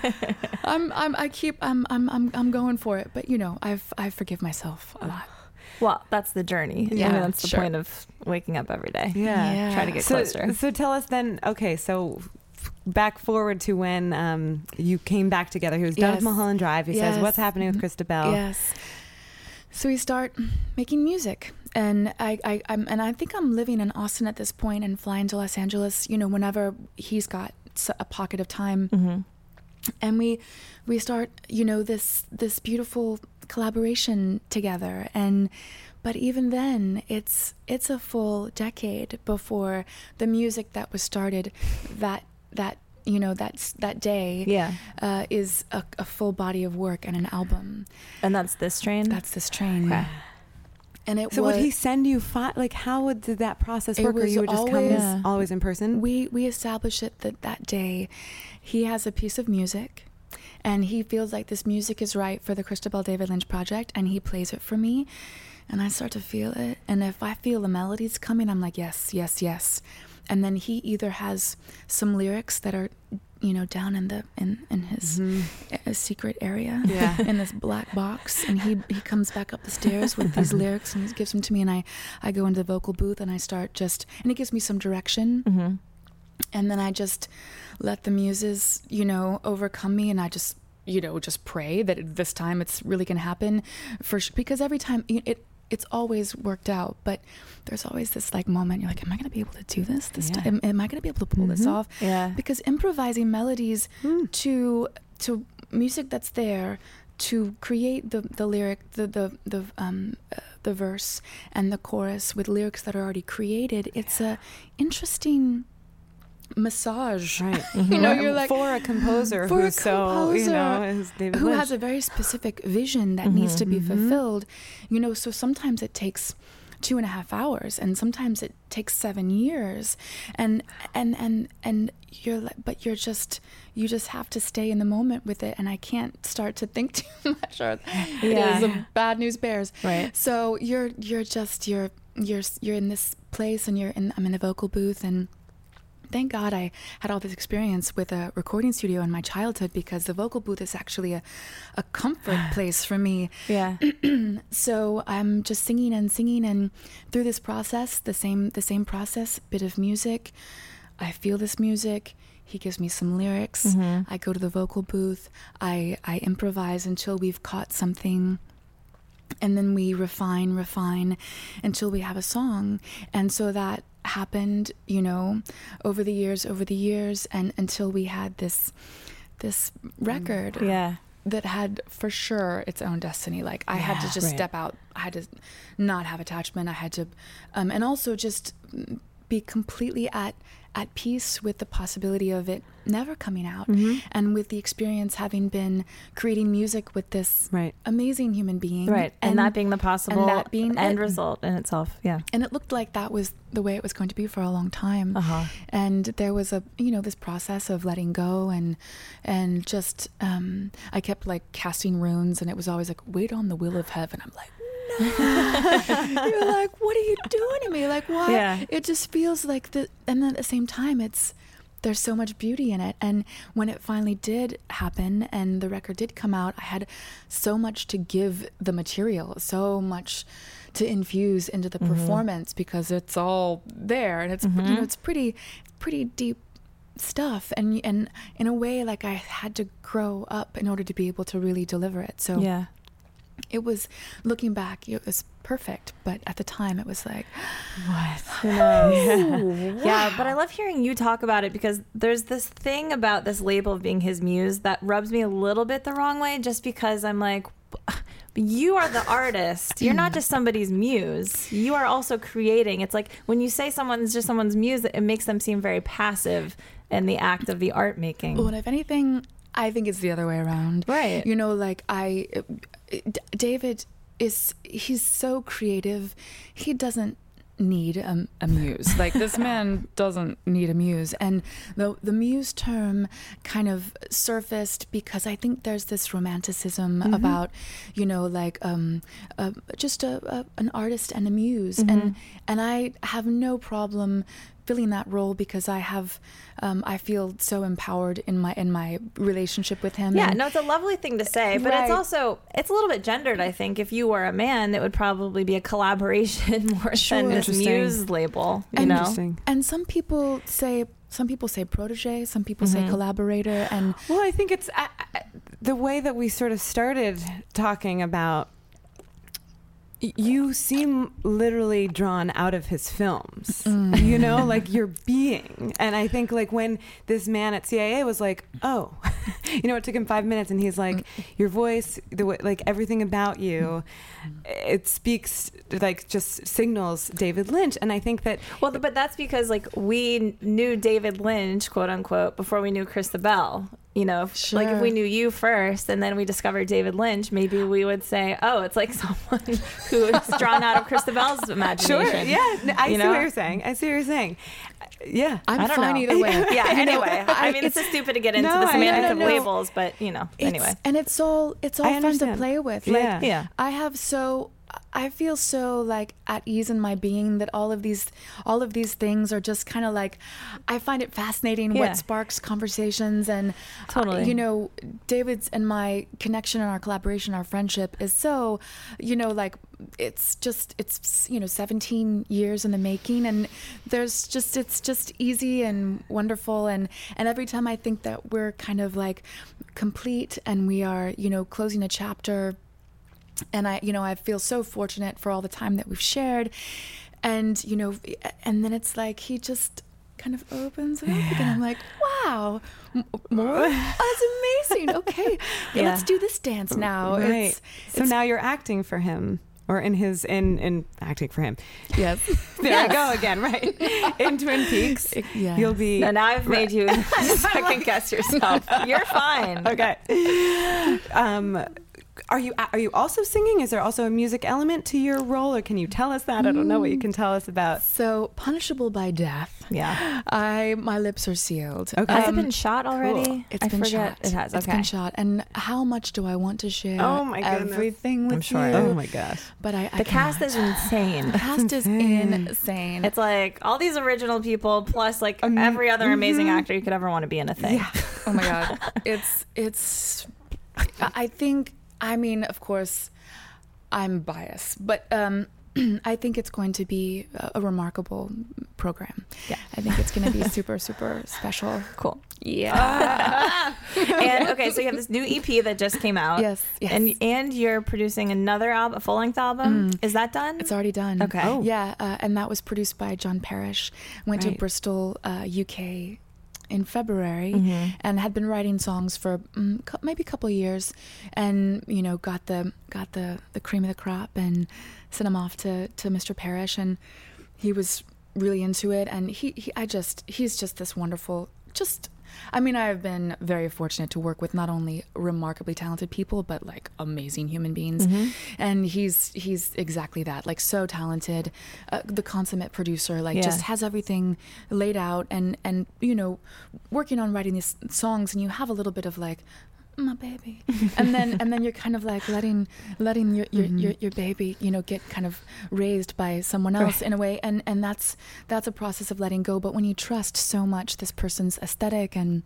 I'm going for it. But you know, I forgive myself a lot. Well, that's the journey. Yeah, I mean, that's the point of waking up every day. Yeah. Try to get closer. So tell us then, okay, so back forward to when you came back together. He was done with Mulholland Drive. He says, what's happening with Christabel? Yes. So we start making music. And I think I'm living in Austin at this point and flying to Los Angeles, you know, whenever he's got a pocket of time. And we start, you know, this beautiful collaboration together. But even then, it's a full decade before the music that was started that you know, that day is a full body of work and an album. And that's This Train? That's This Train. Okay. And would he send you like, how did that process work? Or you would just come always in person? We established it that day he has a piece of music and he feels like this music is right for the Christabel David Lynch project, and he plays it for me, and I start to feel it. And if I feel the melodies coming, I'm like, yes, yes, yes. And then he either has some lyrics that are, you know, down in his secret area in this black box, and he comes back up the stairs with these lyrics and he gives them to me, and I go into the vocal booth and I start and he gives me some direction, and then I just let the muses, you know, overcome me, and I just, you know, just pray that this time it's really going to happen because every time it's always worked out, but there's always this like moment you're like, am I going to be able to do this time? Am I going to be able to pull this off? Yeah. Because improvising melodies to music that's there, to create the lyric, the verse and the chorus with lyrics that are already created, it's a interesting massage, right? You know, you're like, for a composer who's so, you know, is David who Lynch. has a very specific vision that needs to be fulfilled, you know. So sometimes it takes 2.5 hours, and sometimes it takes 7 years, and you're like, but you just have to stay in the moment with it, and I can't start to think too much, or it is a bad news bears, right? So you're in this place, and I'm in the vocal booth, and thank God I had all this experience with a recording studio in my childhood, because the vocal booth is actually a comfort place for me. Yeah. So I'm just singing, and through this process, the same process, bit of music, I feel this music, he gives me some lyrics, I go to the vocal booth, I improvise until we've caught something, and then we refine until we have a song. And so that happened, you know, over the years, and until we had this record that had for sure its own destiny. Like, I had to just step out, I had to not have attachment, I had to and also just be completely at peace with the possibility of it never coming out, and with the experience having been creating music with this amazing human being, right, and that being the possible and that being end result in itself. And it looked like that was the way it was going to be for a long time, and there was this process of letting go, and just I kept like casting runes, and it was always like, wait on the will of heaven. I'm like, no. You're like, what are you doing to me? Like, why? Yeah. It just feels like and then at the same time, there's so much beauty in it. And when it finally did happen and the record did come out, I had so much to give the material, so much to infuse into the performance, because it's all there, and it's you know, it's pretty deep stuff, and in a way, like, I had to grow up in order to be able to really deliver it. So it was, looking back, it was perfect, but at the time it was like, what? Who knows? Yeah, but I love hearing you talk about it, because there's this thing about this label of being his muse that rubs me a little bit the wrong way, just because I'm like, you are the artist. You're not just somebody's muse. You are also creating. It's like when you say someone's just someone's muse, it makes them seem very passive in the act of the art making. Well, if anything, I think it's the other way around. Right. You know, like David he's so creative. He doesn't need a muse. Like, this man doesn't need a muse. And the muse term kind of surfaced because I think there's this romanticism about, you know, like just an artist and a muse. And I have no problem filling that role, because I feel so empowered in my relationship with him. Yeah, no, it's a lovely thing to say, but it's also, it's a little bit gendered, I think. If you were a man, it would probably be a collaboration more than this muse label, you know? And some people say protege, some people say collaborator. And well, I think it's the way that we sort of started talking about, you seem literally drawn out of his films, you know, like your being. And I think, like, when this man at CIA was like, oh, you know, it took him 5 minutes, and he's like, your voice, the way, like, everything about you, it speaks, like, just signals David Lynch. And I think that, well, but that's because, like, we knew David Lynch, quote unquote, before we knew Christabel. You know, like, if we knew you first and then we discovered David Lynch, maybe we would say, oh, it's like someone who is drawn out of Christabel's imagination. Sure, yeah. I see what you're saying. Yeah. I'm fine either way. Yeah, anyway. I mean, it's so stupid to get into the semantics of labels, but, you know, anyway. And it's all fun to play with. Like, yeah. I feel so, like, at ease in my being that all of these things are just kind of like, I find it fascinating what sparks conversations. And totally, you know, David's and my connection and our collaboration, our friendship is so, you know, like, it's you know, 17 years in the making, and it's just easy and wonderful. And every time I think that we're kind of like complete and we are, you know, closing a chapter, and I feel so fortunate for all the time that we've shared. And, you know, and then it's like he just kind of opens it up again. I'm like, wow, more? Oh, that's amazing. Okay, let's do this dance now. Right. So now you're acting for him. Or in acting for him. Yes. There you go again, right? In Twin Peaks, you'll be... Now I've made you second guess yourself. You're fine. Okay. Are you also singing? Is there also a music element to your role, or can you tell us that? I don't know what you can tell us about. So, punishable by death. Yeah. My lips are sealed. Okay. Has it been shot already? Cool. It's been shot. It has. Okay. It's been shot. And how much do I want to share? Oh my goodness. Everything with you. Oh my gosh. But the cast is insane. The cast is insane. It's like all these original people plus like every other amazing actor you could ever want to be in a thing. Yeah. Oh my God. It's. I think. I mean, of course, I'm biased, but I think it's going to be a remarkable program. Yeah. I think it's going to be super, super special. Cool. Yeah. And okay, so you have this new EP that just came out. Yes. And you're producing another album, a full-length album. Is that done? It's already done. Okay. Oh. Yeah, and that was produced by John Parrish. Went to Bristol, UK in February, and had been writing songs for maybe a couple of years, and you know, got the cream of the crop and sent them off to Mr. Parrish, and he was really into it, and he's just this wonderful, I mean, I have been very fortunate to work with not only remarkably talented people, but like amazing human beings. And he's exactly that, like so talented, the consummate producer, like just has everything laid out, and you know, working on writing these songs, and you have a little bit of like, my baby, and then you're kind of like letting your baby, you know, get kind of raised by someone else in a way, and that's a process of letting go. But when you trust so much this person's aesthetic, and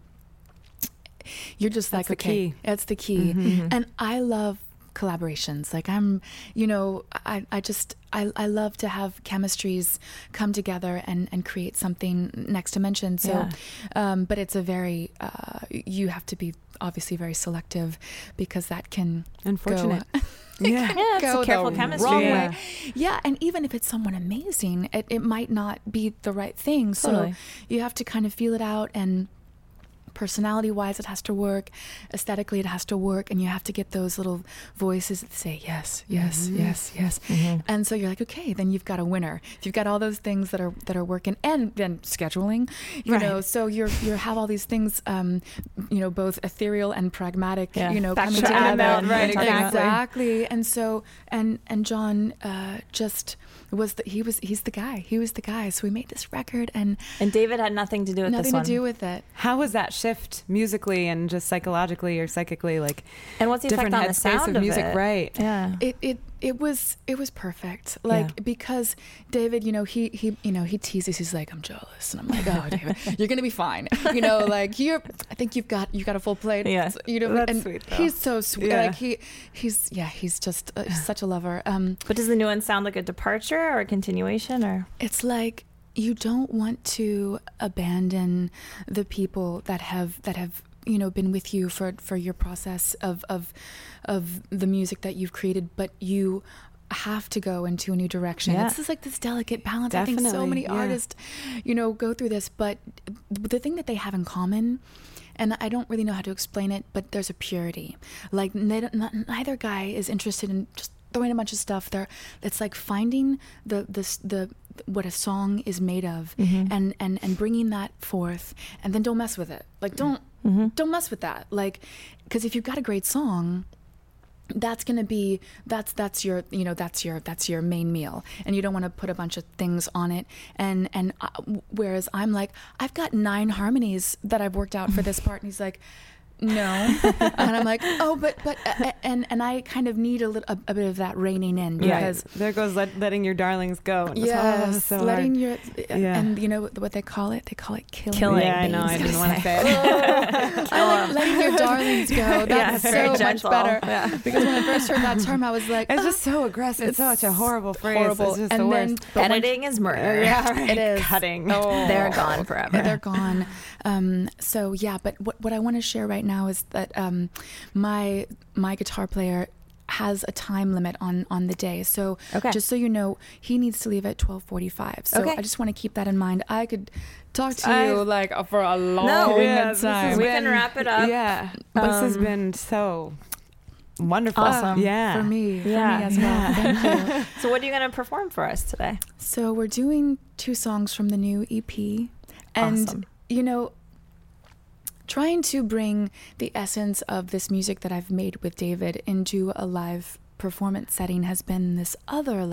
you're just that's like, okay, that's the key. And I love collaborations. Like I'm, you know, I love to have chemistries come together and create something next dimension. So, but it's a very, you have to be obviously very selective, because that can unfortunate. it's careful chemistry. Wrong way. Yeah, and even if it's someone amazing, it might not be the right thing. So you have to kind of feel it out, and personality-wise, it has to work. Aesthetically, it has to work, and you have to get those little voices that say yes, yes, yes, yes. And so you're like, okay, then you've got a winner. If you've got all those things that are working, and then scheduling, you know, so you have all these things, you know, both ethereal and pragmatic, you know, coming together. Right, exactly. And so, and John just was he's the guy. He was the guy. So we made this record, and David had nothing to do with this one. Nothing to do with it. How was that shift musically and just psychologically or psychically, like? And what's the effect on the sound of music? It? Right. Yeah. It was perfect. Like because David, you know, he teases. He's like, I'm jealous, and I'm like, oh, David, you're gonna be fine. You know, like I think you've got a full plate. Yeah. You know, that's and sweet, though. he's so sweet. Yeah. Like he's just such a lover. But does the new one sound like a departure or a continuation, or? It's like you don't want to abandon the people that have you know been with you for your process of the music that you've created, but you have to go into a new direction. It's just like this delicate balance. Definitely. I think so many artists, you know, go through this, but the thing that they have in common, and I don't really know how to explain it, but there's a purity. Like neither guy is interested in just throwing a bunch of stuff there. It's like finding the what a song is made of, and bringing that forth, and then don't mess with it. Like don't mess with that. Like, because if you've got a great song, that's going to be that's your main meal, and you don't want to put a bunch of things on it. And whereas I'm like, I've got 9 harmonies that I've worked out for this part, and he's like, no. And I'm like, oh, but and I kind of need a bit of that reining in, because there goes letting your darlings go. Yes, so letting your and you know what they call it? They call it killing. Yeah, I know. I didn't want to say it. I like letting your darlings go. That's so much better. Yeah. Because when I first heard that term, I was like, it's just so aggressive. It's such a horrible phrase. Horrible. It's just and the then worst. Editing is murder. Yeah, right. It is. Cutting. Oh. They're gone forever. They're gone. So yeah, but what I want to share right now is that my guitar player has a time limit on the day. So just so you know, he needs to leave at 12:45. So I just want to keep that in mind. I could talk to you like for a long time. We can wrap it up. Yeah. This has been so wonderful. Awesome. Yeah. For me as well. Thank you. So what are you going to perform for us today? So we're doing 2 songs from the new EP. And, you know, trying to bring the essence of this music that I've made with David into a live performance setting has been this other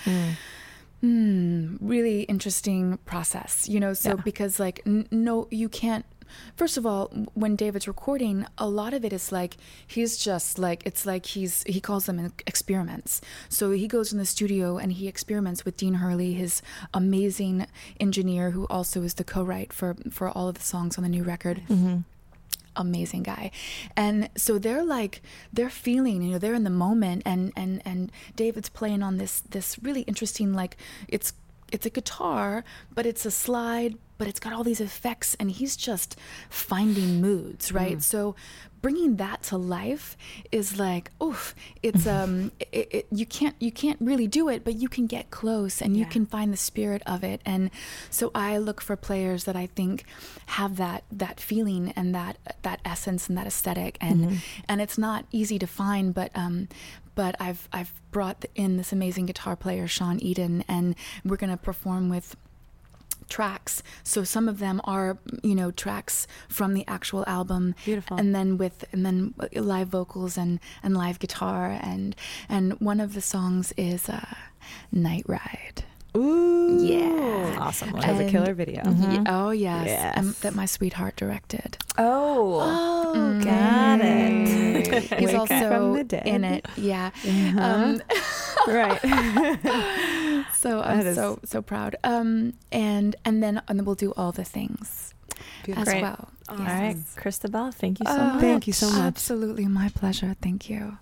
really interesting process, you know, so because like no, you can't. First of all, when David's recording, a lot of it is like he's just like, it's like he calls them experiments. So he goes in the studio and he experiments with Dean Hurley, his amazing engineer, who also is the co-write for all of the songs on the new record. Amazing guy. And so they're feeling, you know, they're in the moment, and David's playing on this really interesting, like it's a guitar, but it's a slide, but it's got all these effects, and he's just finding moods, right? So bringing that to life is like, oof, it's you can't really do it, but you can get close, and you can find the spirit of it. And so I look for players that I think have that feeling and that essence and that aesthetic, and it's not easy to find, but I've brought in this amazing guitar player, Sean Eden, and we're going to perform with tracks. So some of them are, you know, tracks from the actual album. Beautiful. And then live vocals and live guitar, and one of the songs is Night Ride. Ooh. Yeah. Awesome. Which has a killer video. Oh, yes. Yes. That my sweetheart directed. Oh, got it. He's Wake also from the dead. in it. Yeah. Right. So I'm so proud. And then we'll do All the Things as Great. well. All Yes. right, Christabel, thank you so much. Thank you so much. Absolutely, my pleasure. Thank you.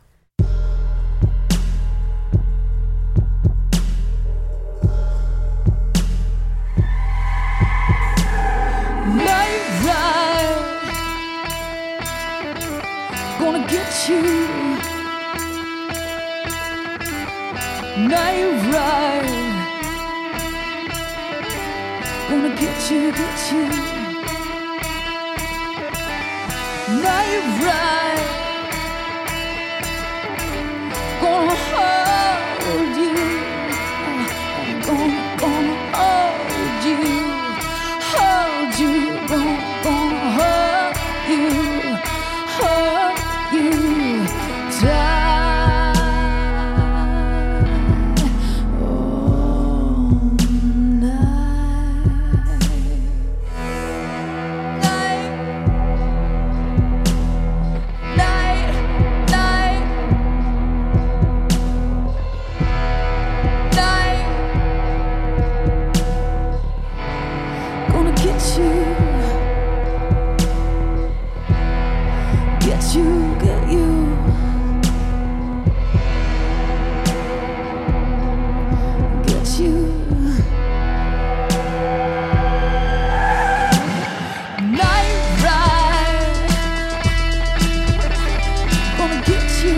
Night ride, gonna get you. night ride. Gonna get you, night ride. Gonna hold you, gonna hold you, gonna hold you tight. Oh, get you. Night ride. Gonna get you.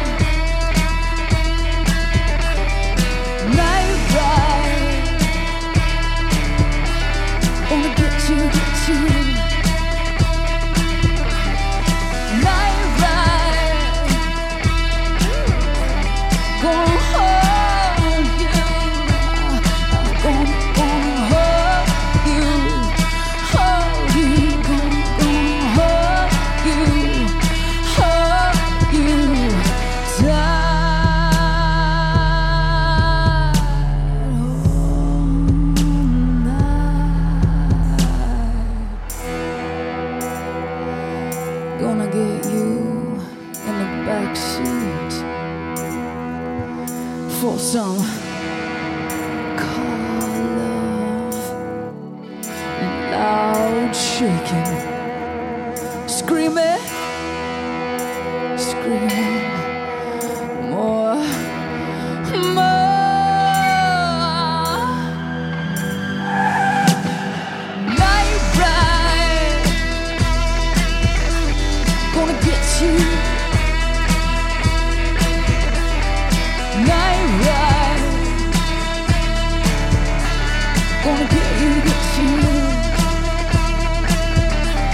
Night ride. Gonna get you. Night ride. Gonna hold you. Gonna hold you. Hold you. Gonna hold you. Hold you tight. Gonna get you in the backseat for some car love, loud shaking, screaming, more. Night ride. Gonna get you. Night ride. Gonna get you.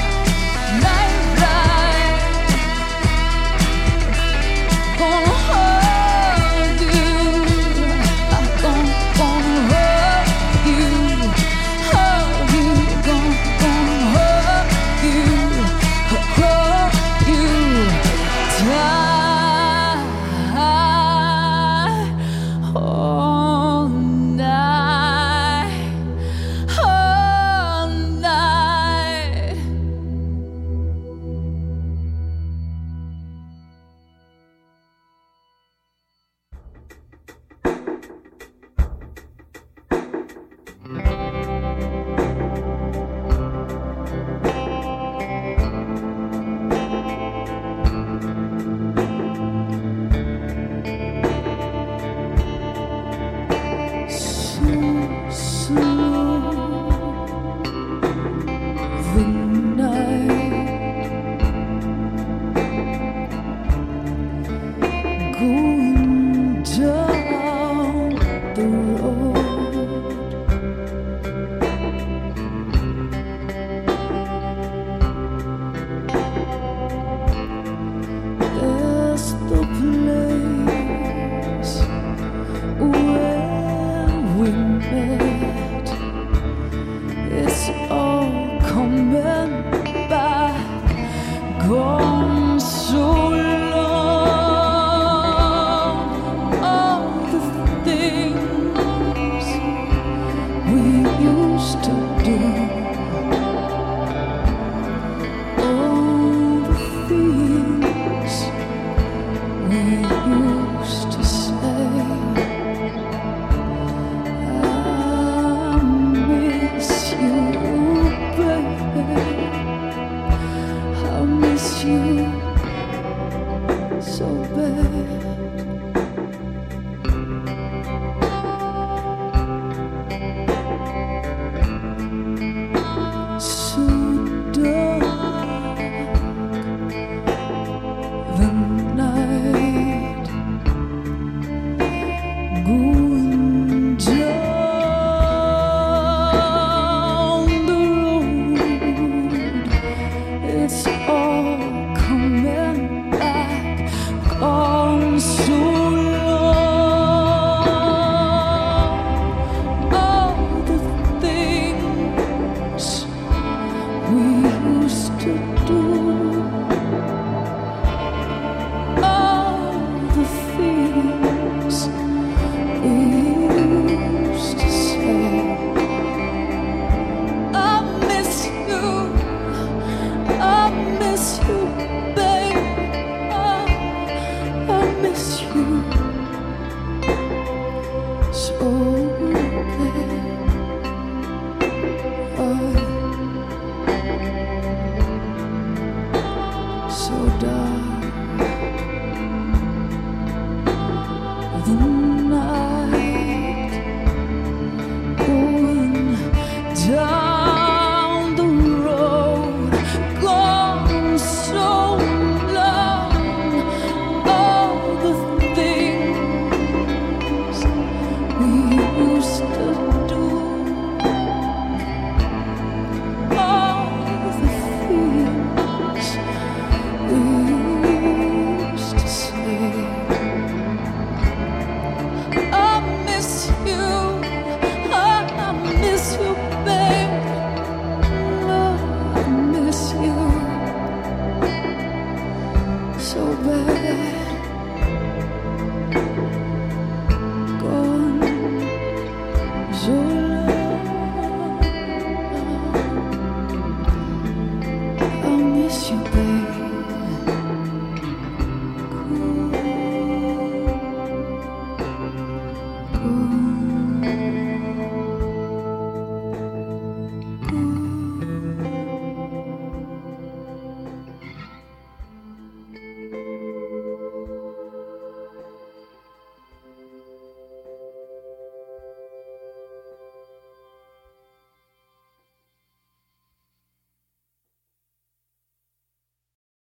So dark, the